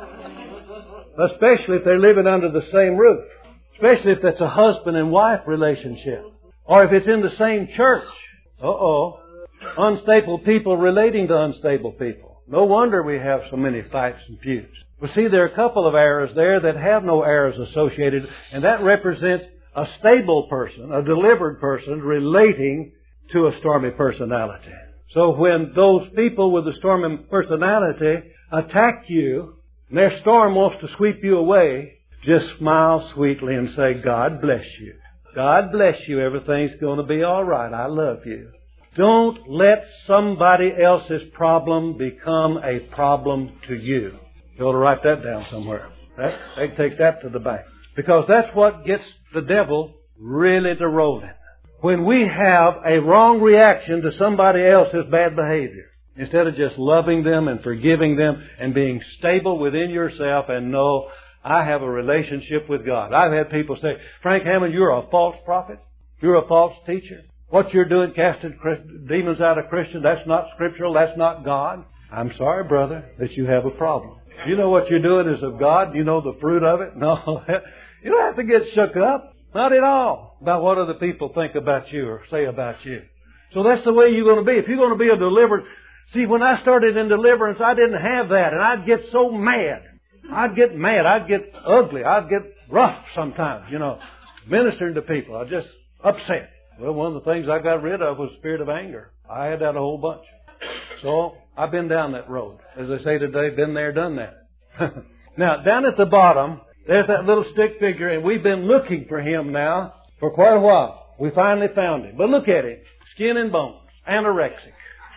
D: Especially if they're living under the same roof. Especially if that's a husband and wife relationship. Or if it's in the same church. Uh-oh. Unstable people relating to unstable people. No wonder we have so many fights and feuds. Well, see, there are a couple of arrows there that have no arrows associated, and that represents a stable person, a delivered person, relating to a stormy personality. So when those people with the stormy personality attack you, and their storm wants to sweep you away, just smile sweetly and say, God bless you. God bless you. Everything's going to be all right. I love you. Don't let somebody else's problem become a problem to you. You ought to write that down somewhere. That, they can take that to the bank. Because that's what gets the devil really to rolling. When we have a wrong reaction to somebody else's bad behavior, instead of just loving them and forgiving them and being stable within yourself and know, I have a relationship with God. I've had people say, Frank Hammond, you're a false prophet. You're a false teacher. What you're doing, casting demons out of Christians, that's not scriptural. That's not God. I'm sorry, brother, that you have a problem. You know what you're doing is of God? You know the fruit of it? No. You don't have to get shook up. Not at all. About what other people think about you or say about you. So that's the way you're going to be. If you're going to be a delivered... See, when I started in deliverance, I didn't have that. And I'd get so mad. I'd get mad. I'd get ugly. I'd get rough sometimes, you know. Ministering to people. I'd just upset. Well, one of the things I got rid of was the spirit of anger. I had that a whole bunch. So I've been down that road. As they say today, been there, done that. Now, down at the bottom, there's that little stick figure, and we've been looking for him now for quite a while. We finally found him. But look at him. Skin and bones. Anorexic.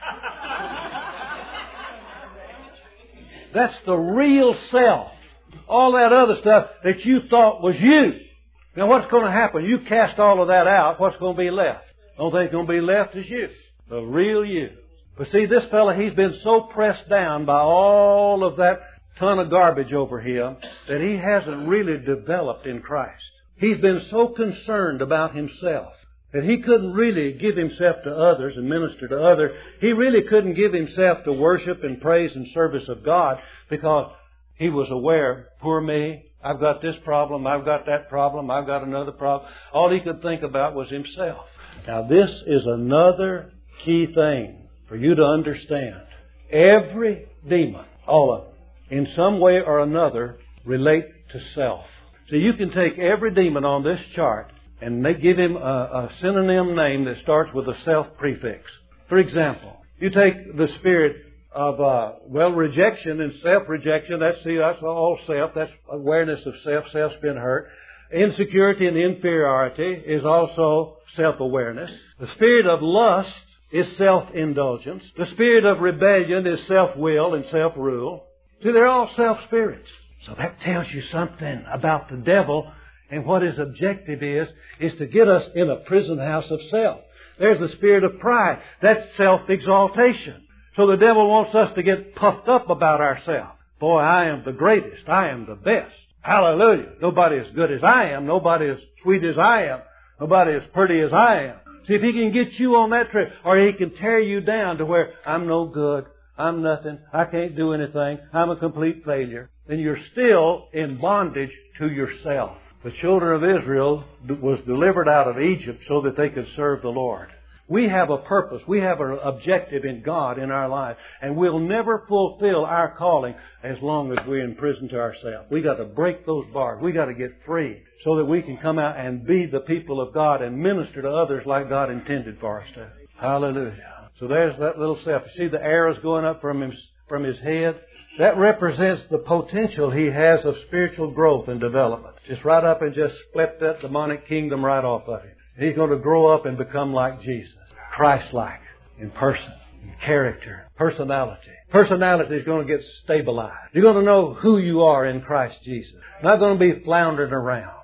D: That's the real self. All that other stuff that you thought was you. Now what's going to happen? You cast all of that out. What's going to be left? The only thing that's going to be left is you. The real you. But see, this fella, he's been so pressed down by all of that ton of garbage over him that he hasn't really developed in Christ. He's been so concerned about himself that he couldn't really give himself to others and minister to others. He really couldn't give himself to worship and praise and service of God because he was aware, poor me, I've got this problem, I've got that problem, I've got another problem. All he could think about was himself. Now this is another key thing for you to understand. Every demon, all of them, in some way or another, relate to self. So you can take every demon on this chart and they give him a, a synonym name that starts with a self prefix. For example, you take the spirit of, uh, well, rejection and self-rejection. That's, see, that's all self. That's awareness of self. Self's been hurt. Insecurity and inferiority is also self-awareness. The spirit of lust is self-indulgence. The spirit of rebellion is self-will and self-rule. See, they're all self-spirits. So that tells you something about the devil, and what his objective is, is to get us in a prison house of self. There's the spirit of pride. That's self-exaltation. So the devil wants us to get puffed up about ourselves. Boy, I am the greatest. I am the best. Hallelujah. Nobody as good as I am. Nobody as sweet as I am. Nobody as pretty as I am. See, if he can get you on that trip, or he can tear you down to where I'm no good, I'm nothing, I can't do anything, I'm a complete failure, then you're still in bondage to yourself. The children of Israel was delivered out of Egypt so that they could serve the Lord. We have a purpose. We have an objective in God in our life. And we'll never fulfill our calling as long as we're in prison to ourselves. We got to break those bars. We got to get free so that we can come out and be the people of God and minister to others like God intended for us to. Hallelujah. So there's that little self. You see the arrows going up from his, from his head? That represents the potential he has of spiritual growth and development. Just right up and just split that demonic kingdom right off of him. He's going to grow up and become like Jesus. Christ-like in person, in character, personality. Personality is going to get stabilized. You're going to know who you are in Christ Jesus. Not going to be floundering around.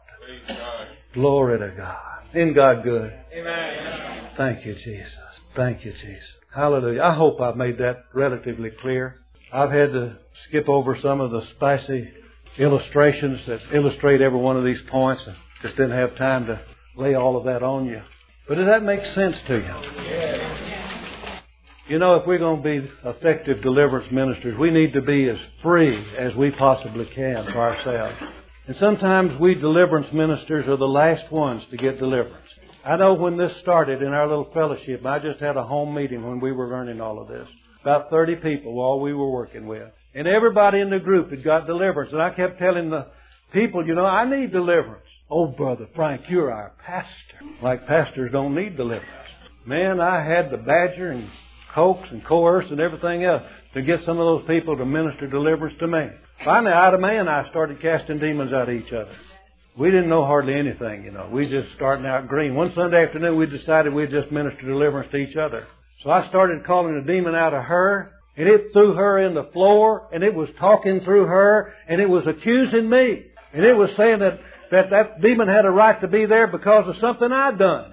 D: Glory to God. Isn't God good? Amen. Thank you, Jesus. Thank you, Jesus. Hallelujah. I hope I've made that relatively clear. I've had to skip over some of the spicy illustrations that illustrate every one of these points. I just didn't have time to lay all of that on you. But does that make sense to you? Yes. You know, if we're going to be effective deliverance ministers, we need to be as free as we possibly can for ourselves. And sometimes we deliverance ministers are the last ones to get deliverance. I know when this started in our little fellowship, I just had a home meeting when we were learning all of this. About thirty people, all we were working with. And everybody in the group had got deliverance. And I kept telling the people, you know, I need deliverance. Oh, Brother Frank, you're our pastor. Like pastors don't need deliverance. Man, I had to badger and coax and coerce and everything else to get some of those people to minister deliverance to me. Finally, Ida and I started casting demons out of each other. We didn't know hardly anything, you know. We just starting out green. One Sunday afternoon, we decided we'd just minister deliverance to each other. So I started calling a demon out of her, and it threw her in the floor, and it was talking through her, and it was accusing me. And it was saying that that that demon had a right to be there because of something I'd done.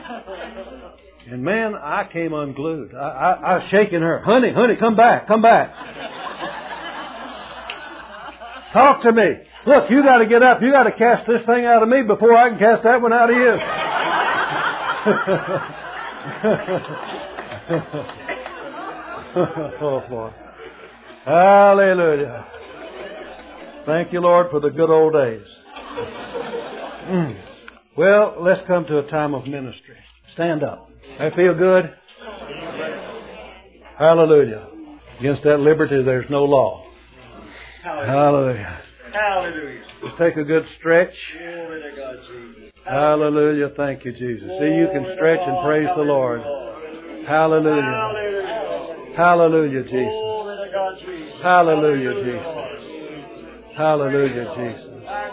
D: And man, I came unglued. I, I, I was shaking her. Honey, honey, come back, come back. Talk to me. Look, you got to get up. You got to cast this thing out of me before I can cast that one out of you. Oh, boy. Hallelujah. Thank you, Lord, for the good old days. Mm. Well, let's come to a time of ministry. Stand up. I feel good? Hallelujah. Against that liberty, there's no law. Hallelujah. Hallelujah. Just take a good stretch. Hallelujah. Thank you, Jesus. See, you can stretch and praise the Lord. Hallelujah. Hallelujah, Jesus. Hallelujah, Jesus. Hallelujah, Jesus.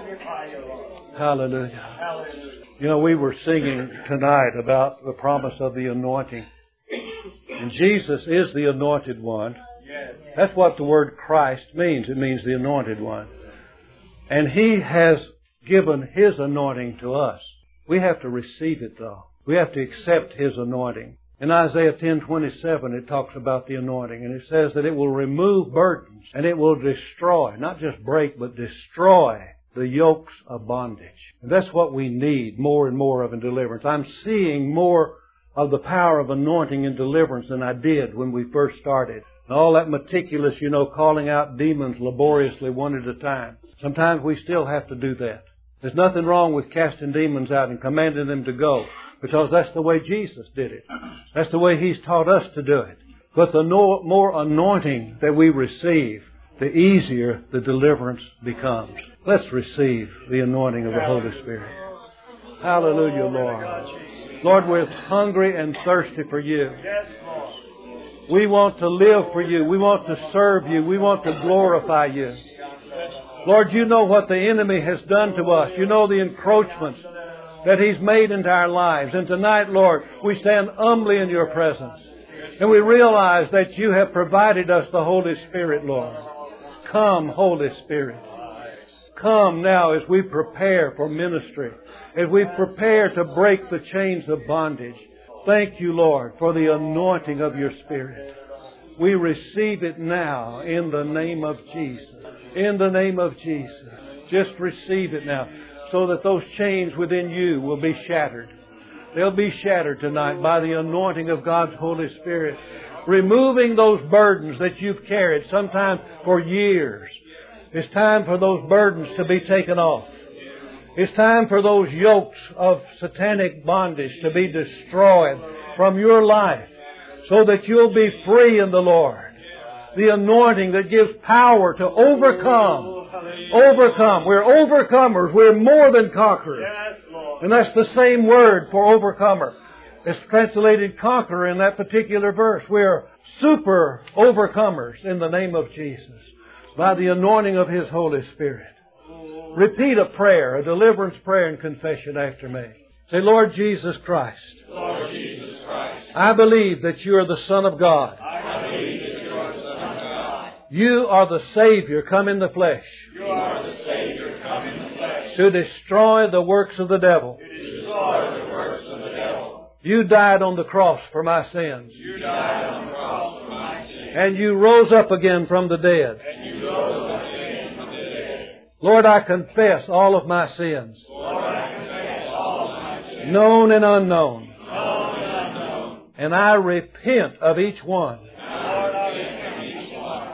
D: Hallelujah. You know, we were singing tonight about the promise of the anointing. And Jesus is the anointed one. That's what the word Christ means. It means the anointed one. And He has given His anointing to us. We have to receive it, though. We have to accept His anointing. In Isaiah ten twenty-seven, it talks about the anointing, and it says that it will remove burdens, and it will destroy, not just break, but destroy the yokes of bondage. And that's what we need more and more of in deliverance. I'm seeing more of the power of anointing in deliverance than I did when we first started. And all that meticulous, you know, calling out demons laboriously one at a time. Sometimes we still have to do that. There's nothing wrong with casting demons out and commanding them to go, because that's the way Jesus did it. That's the way He's taught us to do it. But the no, more anointing that we receive, the easier the deliverance becomes. Let's receive the anointing of the Holy Spirit. Hallelujah, Lord. Lord, we're hungry and thirsty for You. We want to live for You. We want to serve You. We want to glorify You. Lord, You know what the enemy has done to us. You know the encroachments that he's made into our lives. And tonight, Lord, we stand humbly in Your presence. And we realize that You have provided us the Holy Spirit, Lord. Come, Holy Spirit. Come now as we prepare for ministry, as we prepare to break the chains of bondage. Thank You, Lord, for the anointing of Your Spirit. We receive it now in the name of Jesus. In the name of Jesus. Just receive it now, so that those chains within you will be shattered. They'll be shattered tonight by the anointing of God's Holy Spirit, removing those burdens that you've carried sometimes for years. It's time for those burdens to be taken off. It's time for those yokes of satanic bondage to be destroyed from your life, so that you'll be free in the Lord. The anointing that gives power to overcome. Overcome. We're overcomers. We're more than conquerors. And that's the same word for overcomer. It's translated conqueror in that particular verse. We're super overcomers in the name of Jesus by the anointing of His Holy Spirit. Repeat a prayer, a deliverance prayer and confession after me. Say, Lord Jesus Christ,
E: Lord Jesus Christ,
D: I believe that You are the Son of God.
E: I believe that You are the Son of God.
D: You are the Savior come in the flesh.
E: You are the Savior come in the flesh.
D: To destroy the works of the devil.
E: To destroy the works of the devil.
D: You died on the cross for my sins.
E: You died on the cross for my sins.
D: And You rose up again from the dead.
E: And You rose up again from the dead.
D: Lord, I confess all of my sins.
E: Lord, I confess all of my sins.
D: Known and unknown.
E: Known and unknown.
D: And I repent of each one.
E: And Lord, I repent of each one.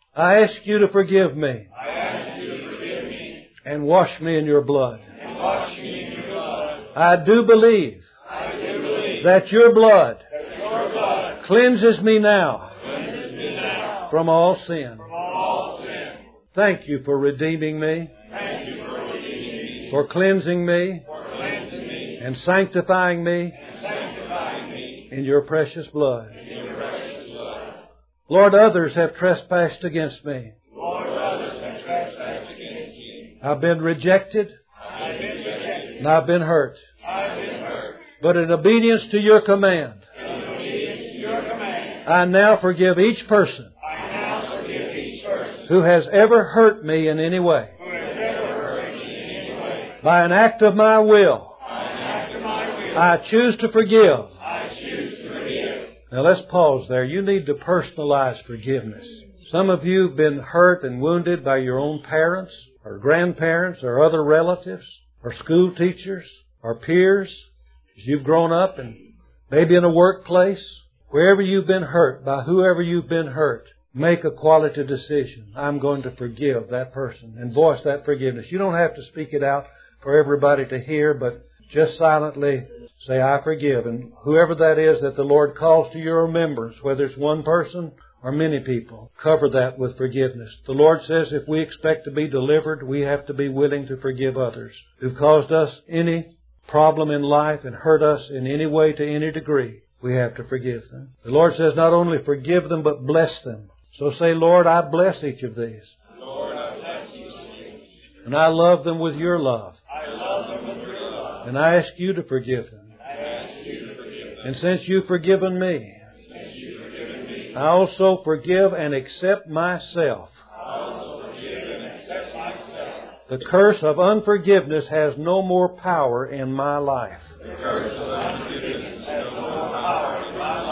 D: I ask You to forgive me.
E: I ask You to forgive me.
D: And wash me in Your blood.
E: And wash me in Your blood.
D: I do believe.
E: I do believe.
D: That Your blood.
E: That Your blood.
D: Cleanses me now.
E: Cleanses me now.
D: From all sin.
E: From all sin.
D: Thank You for redeeming me.
E: Thank You for redeeming me.
D: For cleansing me.
E: For cleansing me.
D: And sanctifying me.
E: And sanctifying me.
D: In Your precious blood.
E: In Your precious blood.
D: Lord, others have trespassed against me.
E: Lord, others have trespassed against me.
D: I've been rejected.
E: I've been rejected.
D: And I've been hurt.
E: I've been hurt.
D: But in obedience to Your command,
E: In obedience to Your command,
D: I now forgive each person
E: I now forgive each person
D: who has ever hurt me in any way.
E: who has ever hurt me in any way.
D: By an act of my will,
E: By an act of my will,
D: I choose to forgive.
E: I choose to forgive.
D: Now let's pause there. You need to personalize forgiveness. Some of you have been hurt and wounded by your own parents, or grandparents, or other relatives, or school teachers, or peers, as you've grown up, and maybe in a workplace. Wherever you've been hurt, by whoever you've been hurt, make a quality decision. I'm going to forgive that person, and voice that forgiveness. You don't have to speak it out for everybody to hear, but just silently say, I forgive. And whoever that is that the Lord calls to your remembrance, whether it's one person or many people, cover that with forgiveness. The Lord says if we expect to be delivered, we have to be willing to forgive others who've caused us any problem in life and hurt us in any way to any degree. We have to forgive them. The Lord says not only forgive them, but bless them. So say, Lord, I bless each of these.
E: Lord, I bless each of these.
D: And I love them with Your love.
E: I love them with Your love.
D: And I ask You to forgive them.
E: I ask You to forgive them.
D: And since You've forgiven me,
E: Since You've forgiven me,
D: I also forgive and accept myself.
E: I also forgive and accept myself.
D: The curse of unforgiveness has no more power in my life.
E: The curse of unforgiveness has no more power in my life.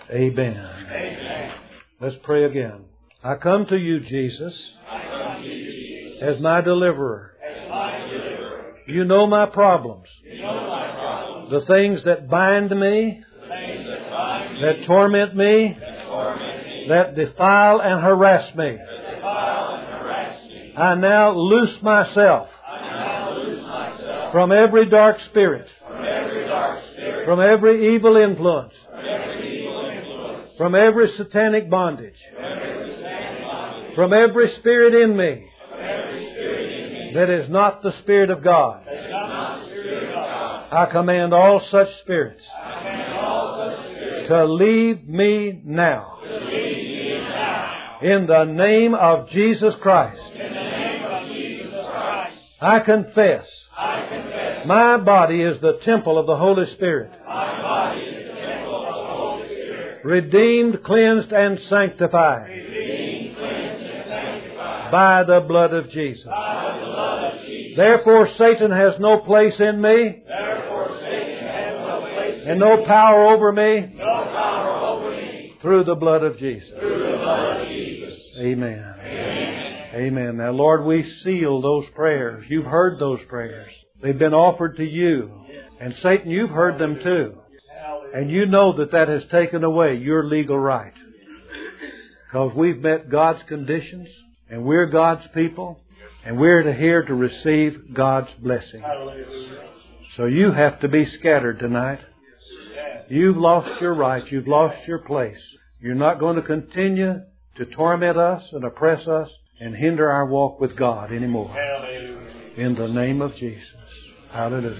D: Amen.
E: Amen.
D: Let's pray again. I come to you, Jesus,
E: I come to you, Jesus,
D: as my deliverer.
E: as my deliverer.
D: You know my problems,
E: You know my problems,
D: the things that bind me,
E: the things that bind me,
D: that torment me,
E: that torment me,
D: that defile and harass me.
E: that defile and harass me.
D: I now loose myself
E: I now lose myself
D: from every dark spirit,
E: from every dark spirit,
D: from every evil influence,
E: from every evil influence,
D: from every satanic bondage,
E: from every satanic bondage,
D: from every spirit in me
E: from every spirit in me
D: that is not the Spirit of God.
E: that is not the Spirit of God.
D: I command all such spirits
E: I command all such spirits
D: to leave me now.
E: to leave me now.
D: In the name of Jesus Christ,
E: In the name of Jesus Christ,
D: I confess
E: I confess
D: my body is the temple of the Holy Spirit,
E: my body is the temple of the Holy Spirit,
D: redeemed, cleansed, and sanctified
E: redeemed, cleansed, and sanctified
D: by the blood of Jesus.
E: by the blood of Jesus.
D: Therefore, Satan has no place in me
E: Therefore, Satan has no place
D: and no power over me
E: no power over me
D: through the blood of Jesus.
E: through the blood of Jesus.
D: Amen.
E: Amen.
D: Amen. Now, Lord, we seal those prayers. You've heard those prayers. They've been offered to you. And Satan, you've heard them too. And you know that that has taken away your legal right. Because we've met God's conditions, and we're God's people, and we're here to receive God's blessing. So you have to be scattered tonight. You've lost your right. You've lost your place. You're not going to continue to torment us and oppress us and hinder our walk with God anymore. In the name of Jesus. Hallelujah.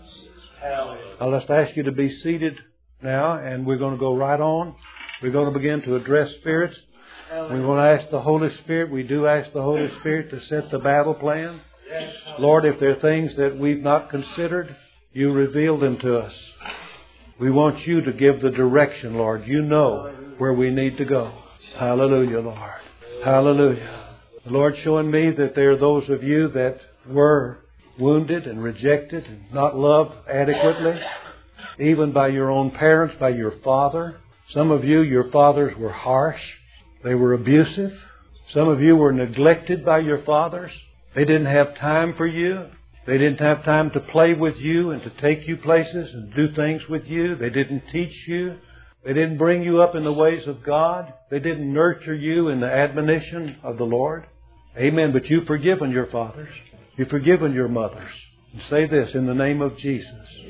D: Now let's ask you to be seated now, and we're going to go right on. We're going to begin to address spirits. We want to ask the Holy Spirit. We do ask the Holy Spirit to set the battle plan. Lord, if there are things that we've not considered, you reveal them to us. We want you to give the direction, Lord. You know where we need to go. Hallelujah, Lord. Hallelujah. The Lord's showing me that there are those of you that were wounded and rejected and not loved adequately, even by your own parents, by your father. Some of you, your fathers were harsh. They were abusive. Some of you were neglected by your fathers. They didn't have time for you. They didn't have time to play with you and to take you places and do things with you. They didn't teach you. They didn't bring you up in the ways of God. They didn't nurture you in the admonition of the Lord. Amen. But you've forgiven your fathers. You've forgiven your mothers. And say this, in the name of Jesus.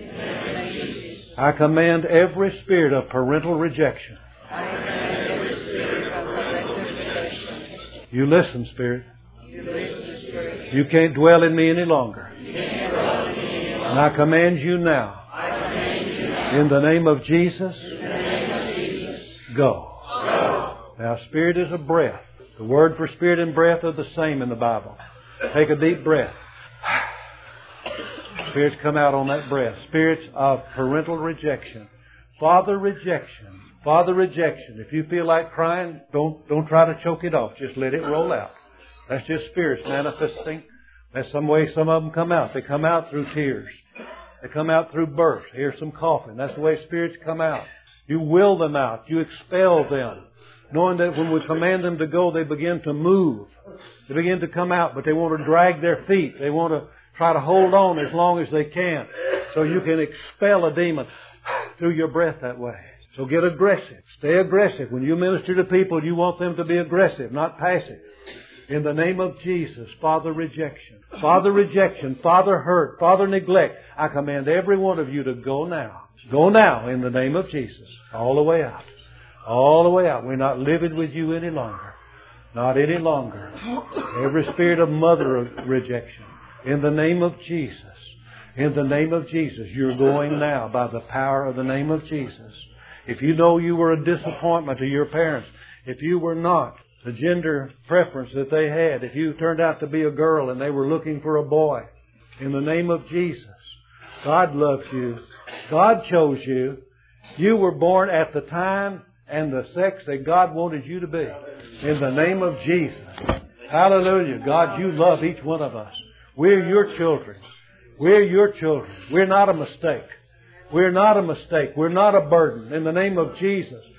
D: I command every spirit of parental rejection.
E: I command every spirit of parental rejection.
D: You listen, Spirit.
E: You listen, Spirit.
D: You can't dwell in me any longer.
E: You can't dwell in me any longer.
D: And I command you now,
E: I command you now,
D: in the name of Jesus,
E: in the name of Jesus,
D: go.
E: go.
D: Now, spirit is a breath. The word for spirit and breath are the same in the Bible. Take a deep breath. Spirits come out on that breath. Spirits of parental rejection. Father rejection. Father rejection. If you feel like crying, don't don't try to choke it off. Just let it roll out. That's just spirits manifesting. That's some way some of them come out. They come out through tears. They come out through birth. Here's some coughing. That's the way spirits come out. You will them out. You expel them. Knowing that when we command them to go, they begin to move. They begin to come out, but they want to drag their feet. They want to try to hold on as long as they can. So you can expel a demon through your breath that way. So get aggressive. Stay aggressive. When you minister to people, you want them to be aggressive, not passive. In the name of Jesus, Father rejection. Father rejection, Father hurt, Father neglect. I command every one of you to go now. Go now in the name of Jesus. All the way out. All the way out. We're not living with you any longer. Not any longer. Every spirit of mother rejection. In the name of Jesus. In the name of Jesus. You're going now by the power of the name of Jesus. If you know you were a disappointment to your parents, if you were not the gender preference that they had, if you turned out to be a girl and they were looking for a boy, in the name of Jesus, God loved you. God chose you. You were born at the time and the sex that God wanted you to be. In the name of Jesus. Hallelujah. God, you love each one of us. We're your children. We're your children. We're not a mistake. We're not a mistake. We're not a burden. In the name of Jesus.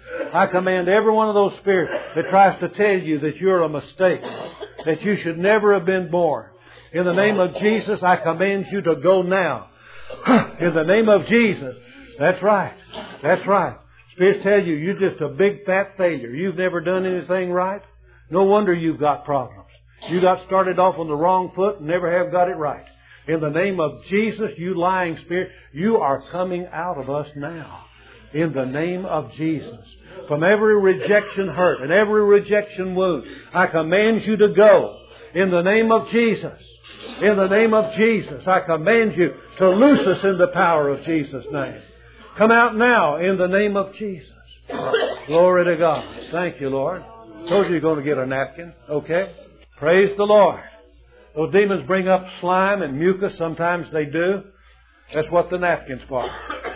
D: I command every one of those spirits that tries to tell you that you're a mistake, that you should never have been born. In the name of Jesus, I command you to go now. In the name of Jesus. That's right. That's right. Spirits tell you you're just a big fat failure. You've never done anything right. No wonder you've got problems. You got started off on the wrong foot and never have got it right. In the name of Jesus, you lying spirit, you are coming out of us now. In the name of Jesus. From every rejection hurt and every rejection wound, I command you to go. In the name of Jesus. In the name of Jesus, I command you to loose us in the power of Jesus' name. Come out now in the name of Jesus. Glory to God. Thank you, Lord. Told you you're going to get a napkin. Okay? Praise the Lord. Those demons bring up slime and mucus. Sometimes they do. That's what the napkin's for.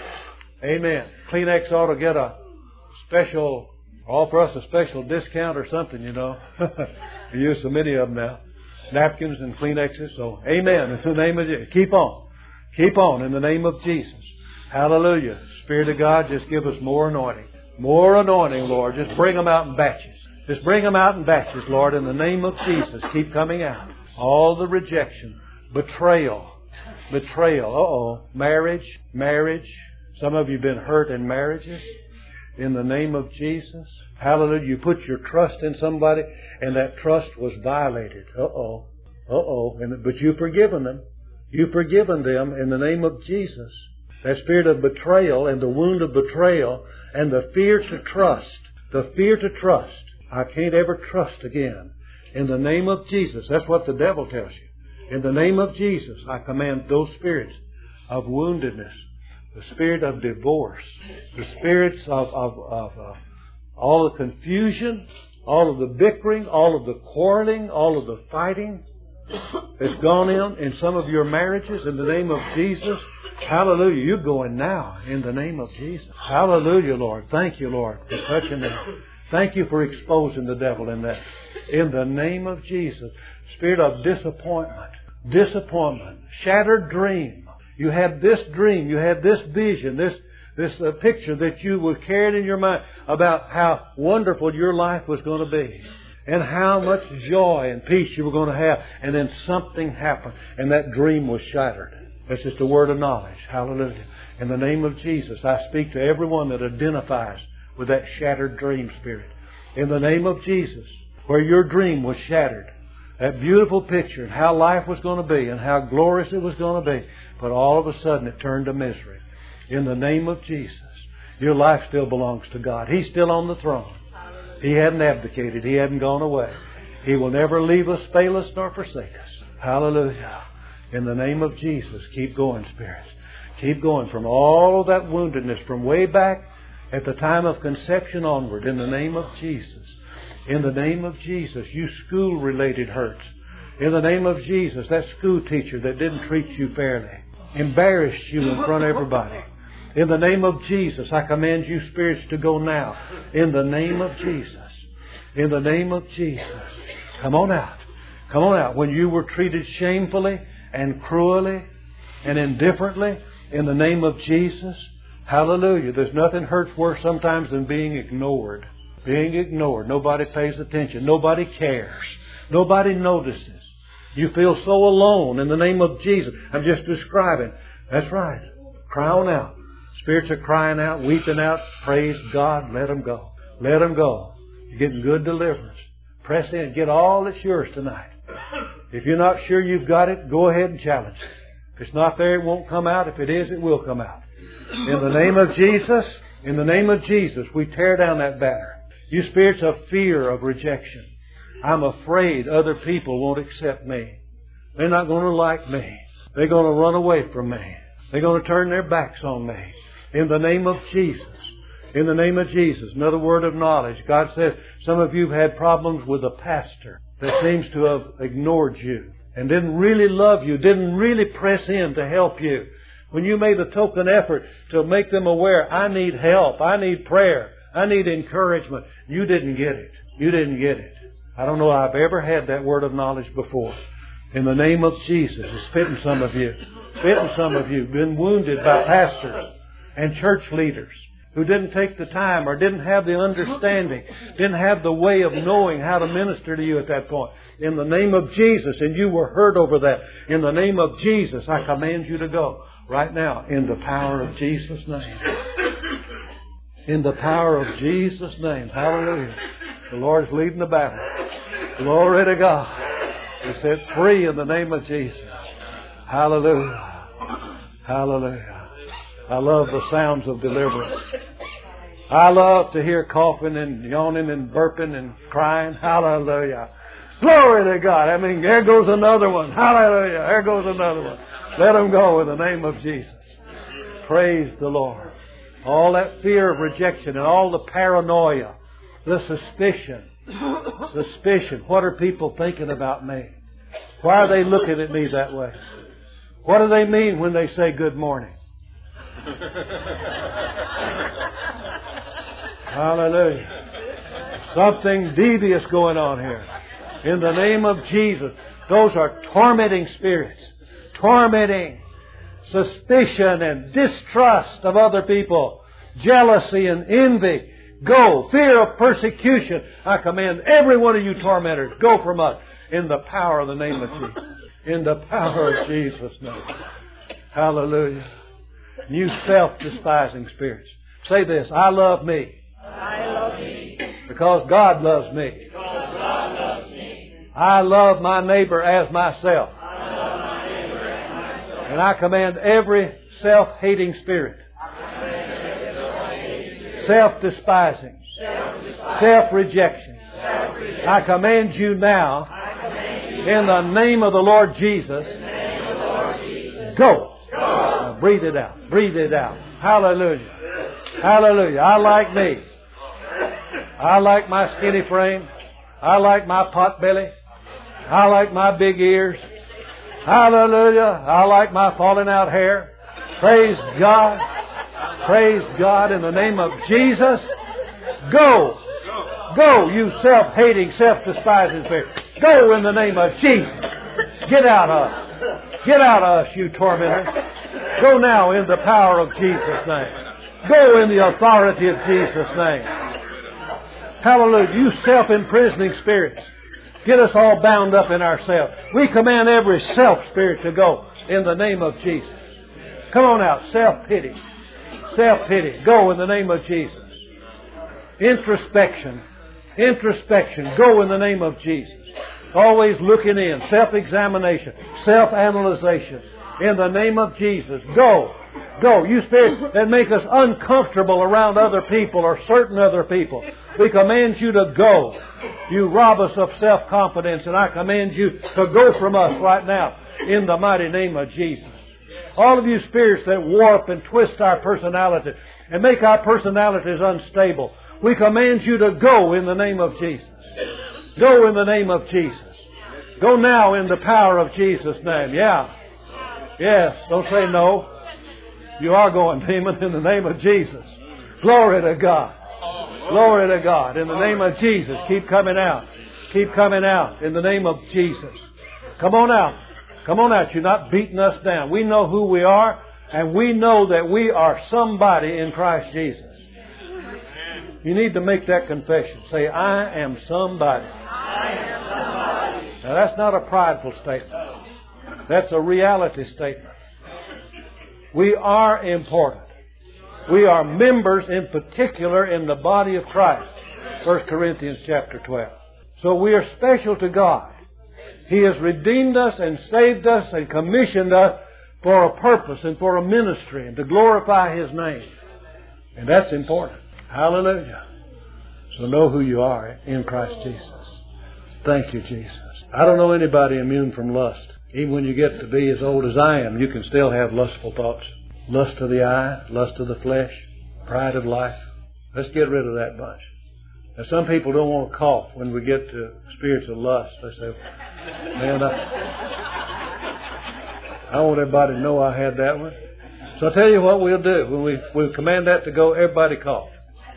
D: Amen. Kleenex ought to get a special, offer us a special discount or something, you know. We use so many of them now. Napkins and Kleenexes. So, amen. In the name of Jesus. Keep on. Keep on in the name of Jesus. Hallelujah. Spirit of God, just give us more anointing. More anointing, Lord. Just bring them out in batches. Just bring them out in batches, Lord, in the name of Jesus. Keep coming out. All the rejection, betrayal, betrayal. Uh-oh. Marriage, marriage. Some of you have been hurt in marriages. In the name of Jesus. Hallelujah. You put your trust in somebody and that trust was violated. Uh-oh. Uh-oh. And, but you've forgiven them. You've forgiven them in the name of Jesus. That spirit of betrayal and the wound of betrayal and the fear to trust. The fear to trust. I can't ever trust again. In the name of Jesus. That's what the devil tells you. In the name of Jesus, I command those spirits of woundedness, the spirit of divorce, the spirits of, of, of uh, all the confusion, all of the bickering, all of the quarreling, all of the fighting that's gone in in some of your marriages in the name of Jesus. Hallelujah. You're going now in the name of Jesus. Hallelujah, Lord. Thank you, Lord, for touching that. Thank you for exposing the devil in that. In the name of Jesus. Spirit of disappointment. Disappointment. Shattered dream. You had this dream. You had this vision. This this uh, picture that you were carrying in your mind about how wonderful your life was going to be. And how much joy and peace you were going to have. And then something happened. And that dream was shattered. That's just a word of knowledge. Hallelujah. In the name of Jesus, I speak to everyone that identifies with that shattered dream spirit. In the name of Jesus, where your dream was shattered. That beautiful picture and how life was going to be and how glorious it was going to be. But all of a sudden it turned to misery. In the name of Jesus, your life still belongs to God. He's still on the throne. He hadn't abdicated. He hadn't gone away. He will never leave us, fail us, nor forsake us. Hallelujah. In the name of Jesus, keep going, spirits. Keep going from all of that woundedness from way back at the time of conception onward. In the name of Jesus. In the name of Jesus, you school-related hurts. In the name of Jesus, that school teacher that didn't treat you fairly, embarrassed you in front of everybody. In the name of Jesus, I command you spirits to go now. In the name of Jesus. In the name of Jesus. Come on out. Come on out. When you were treated shamefully and cruelly and indifferently, in the name of Jesus, hallelujah. There's nothing hurts worse sometimes than being ignored. Being ignored. Nobody pays attention. Nobody cares. Nobody notices. You feel so alone in the name of Jesus. I'm just describing. That's right. Cry on out. Spirits are crying out, weeping out. Praise God. Let them go. Let them go. You're getting good deliverance. Press in. Get all that's yours tonight. If you're not sure you've got it, go ahead and challenge it. If it's not there, it won't come out. If it is, it will come out. In the name of Jesus, in the name of Jesus, we tear down that banner. You spirits of fear, of rejection. I'm afraid other people won't accept me. They're not going to like me. They're going to run away from me. They're going to turn their backs on me. In the name of Jesus. In the name of Jesus. Another word of knowledge. God says some of you have had problems with a pastor that seems to have ignored you and didn't really love you, didn't really press in to help you. When you made a token effort to make them aware, I need help, I need prayer, I need encouragement, you didn't get it. You didn't get it. I don't know I've ever had that word of knowledge before. In the name of Jesus, it's fitting some of you. Fitting some of you. Been wounded by pastors and church leaders who didn't take the time or didn't have the understanding, didn't have the way of knowing how to minister to you at that point. In the name of Jesus, and you were hurt over that. In the name of Jesus, I command you to go right now in the power of Jesus' name. In the power of Jesus' name. Hallelujah. The Lord's leading the battle. Glory to God. He set free in the name of Jesus. Hallelujah. Hallelujah. I love the sounds of deliverance. I love to hear coughing and yawning and burping and crying. Hallelujah. Glory to God. I mean, there goes another one. Hallelujah. There goes another one. Let them go in the name of Jesus. Praise the Lord. All that fear of rejection and all the paranoia, the suspicion, suspicion. What are people thinking about me? Why are they looking at me that way? What do they mean when they say good morning? Hallelujah. Something devious going on here. In the name of Jesus. Those are tormenting spirits. Tormenting. Suspicion and distrust of other people. Jealousy and envy. Go. Fear of persecution. I command every one of you tormentors, go from us. In the power of the name of Jesus. In the power of Jesus' name. Hallelujah. You self-despising spirits. Say this. I love me.
E: I love me.
D: Because God loves me.
E: Because God loves me.
D: I love my neighbor as myself.
E: I love my neighbor as myself.
D: And I command every self-hating spirit, self-despising, self-rejection, I command you now, in the name of the Lord Jesus, go. Now breathe it out. Breathe it out. Hallelujah. Hallelujah. I like me. I like my skinny frame. I like my pot belly. I like my big ears. Hallelujah. I like my falling out hair. Praise God. Praise God in the name of Jesus. Go. Go, you self-hating, self-despising spirit. Go in the name of Jesus. Get out of us. Get out of us, you tormentors. Go now in the power of Jesus' name. Go in the authority of Jesus' name. Hallelujah. You self-imprisoning spirits. Get us all bound up in ourselves. We command every self-spirit to go in the name of Jesus. Come on out. Self-pity. Self-pity. Go in the name of Jesus. Introspection. Introspection. Go in the name of Jesus. Always looking in. Self-examination. Self-analyzation. In the name of Jesus. Go. Go. You spirits that make us uncomfortable around other people or certain other people. We command you to go. You rob us of self-confidence, and I command you to go from us right now in the mighty name of Jesus. All of you spirits that warp and twist our personality and make our personalities unstable, we command you to go in the name of Jesus. Go in the name of Jesus. Go now in the power of Jesus' name. Yeah. Yes. Don't say no. You are going, demon, in the name of Jesus. Glory to God. Glory to God. In the name of Jesus. Keep coming out. Keep coming out. In the name of Jesus. Come on out. Come on out. You're not beating us down. We know who we are, and we know that we are somebody in Christ Jesus. You need to make that confession. Say, I am somebody.
E: I am somebody.
D: Now that's not a prideful statement. That's a reality statement. We are important. We are members in particular in the body of Christ. First Corinthians chapter twelve. So we are special to God. He has redeemed us and saved us and commissioned us for a purpose and for a ministry and to glorify His name. And that's important. Hallelujah. So know who you are in Christ Jesus. Thank you, Jesus. I don't know anybody immune from lust. Even when you get to be as old as I am, you can still have lustful thoughts. Lust of the eye, lust of the flesh, pride of life. Let's get rid of that bunch. Now, some people don't want to cough when we get to spirits of lust. They say, man, I, I want everybody to know I had that one. So I'll tell you what we'll do. When we we'll command that to go, everybody cough.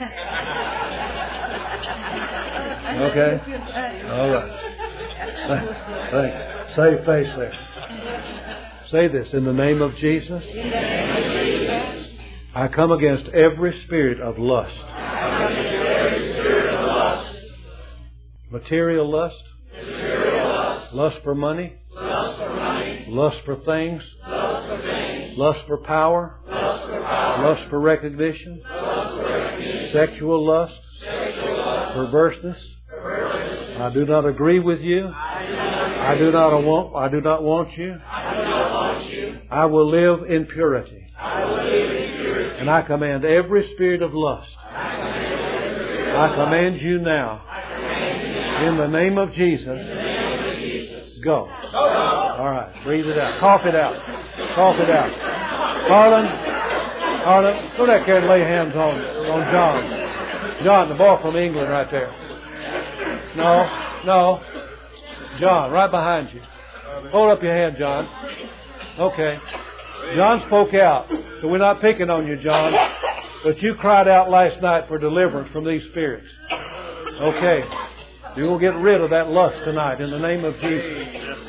D: Okay? All right. Thank you. Save face there. Say this. In the name of Jesus, I come against every spirit of lust.
E: I come against every spirit of lust.
D: Material lust.
E: Material lust.
D: Lust for money.
E: Lust for money.
D: Lust for things.
E: Lust for things.
D: Lust for power.
E: Lust for power.
D: Lust for recognition.
E: Lust for recognition.
D: Sexual lust.
E: Sexual lust.
D: Perverseness.
E: Perverseness.
D: I do not agree with you.
E: I do not agree
D: I do not want. I do not want you.
E: I do not want you.
D: I will live in purity.
E: I will live in purity.
D: And I command every spirit of lust.
E: I command every spirit of
D: I
E: lust.
D: command you now.
E: I command you now.
D: In the name of Jesus.
E: In the name of Jesus.
D: Go.
E: Go.
D: All right. Breathe it out. Cough it out. Cough it out. Carlin. Carlin. Go back there and lay hands on, on John. John, the boy from England right there. No. No. John, right behind you. Hold up your hand, John. Okay. John spoke out. So we're not picking on you, John. But you cried out last night for deliverance from these spirits. Okay. You will get rid of that lust tonight in the name of Jesus.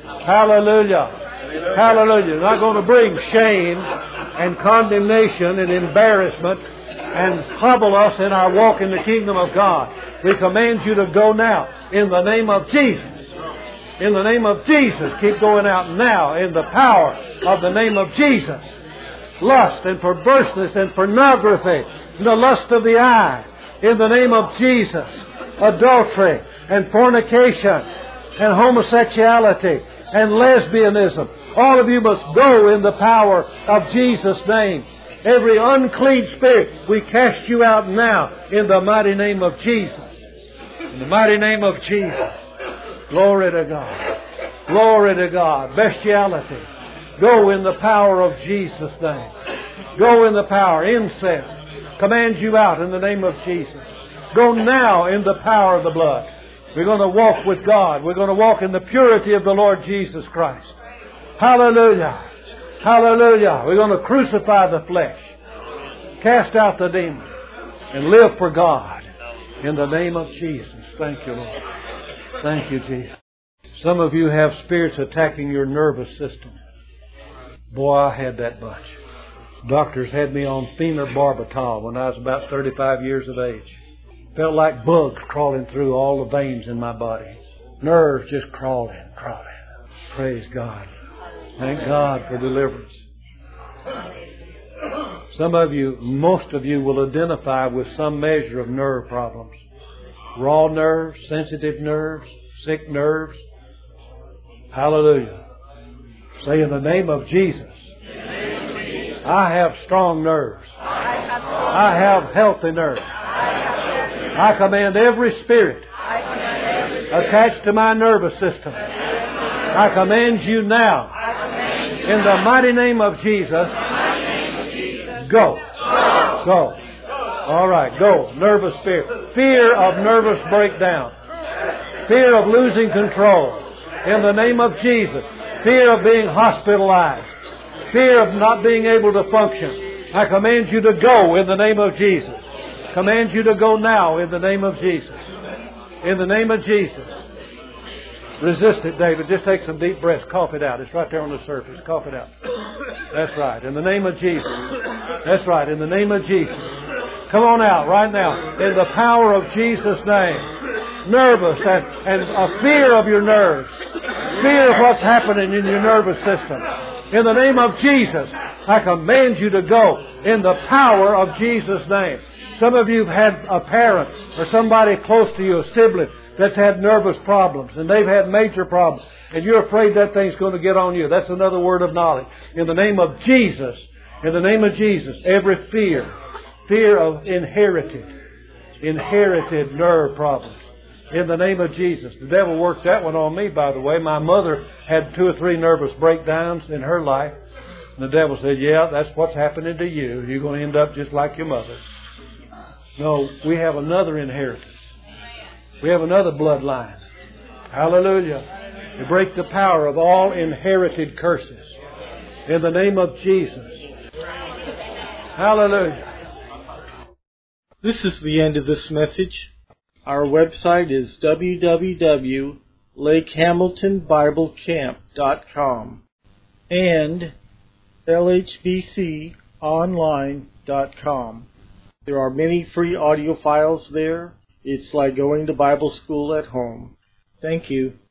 D: Hallelujah. Hallelujah. You're not going to bring shame and condemnation and embarrassment and hobble us in our walk in the kingdom of God. We command you to go now in the name of Jesus. In the name of Jesus. Keep going out now in the power of the name of Jesus. Lust and perverseness and pornography and the lust of the eye. In the name of Jesus. Adultery and fornication and homosexuality and lesbianism. All of you must go in the power of Jesus' name. Every unclean spirit, we cast you out now in the mighty name of Jesus. In the mighty name of Jesus. Glory to God. Glory to God. Bestiality. Go in the power of Jesus' name. Go in the power. Incest. Command you out in the name of Jesus. Go now in the power of the blood. We're going to walk with God. We're going to walk in the purity of the Lord Jesus Christ. Hallelujah. Hallelujah. We're going to crucify the flesh. Cast out the demon. And live for God. In the name of Jesus. Thank you, Lord. Thank you, Jesus. Some of you have spirits attacking your nervous system. Boy, I had that bunch. Doctors had me on phenobarbital when I was about thirty-five years of age. Felt like bugs crawling through all the veins in my body. Nerves just crawling, crawling. Praise God. Thank God for deliverance. Some of you, most of you will identify with some measure of nerve problems. Raw nerves, sensitive nerves, sick nerves. Hallelujah. Say in the name of Jesus. I have strong nerves. I have healthy nerves. I command every spirit attached to my nervous system. I command you now, in the mighty name of Jesus, go. Go. All right, go. Nervous spirit. Fear of nervous breakdown. Fear of losing control. In the name of Jesus. Fear of being hospitalized. Fear of not being able to function. I command you to go in the name of Jesus. Command you to go now in the name of Jesus. In the name of Jesus. Resist it, David. Just take some deep breaths. Cough it out. It's right there on the surface. Cough it out. That's right. In the name of Jesus. That's right. In the name of Jesus. Come on out right now. In the power of Jesus' name. Nervous and, and a fear of your nerves. Fear of what's happening in your nervous system. In the name of Jesus, I command you to go in the power of Jesus' name. Some of you have had a parent or somebody close to you, a sibling, that's had nervous problems, and they've had major problems, and you're afraid that thing's going to get on you. That's another word of knowledge. In the name of Jesus, in the name of Jesus, every fear, fear of inherited, inherited nerve problems. In the name of Jesus. The devil worked that one on me, by the way. My mother had two or three nervous breakdowns in her life. And the devil said, yeah, that's what's happening to you. You're going to end up just like your mother. No, we have another inheritance. We have another bloodline. Hallelujah. We break the power of all inherited curses. In the name of Jesus. Hallelujah.
B: This is the end of this message. Our website is w w w dot lake hamilton bible camp dot com and L H B C online dot com. There are many free audio files there. It's like going to Bible school at home. Thank you.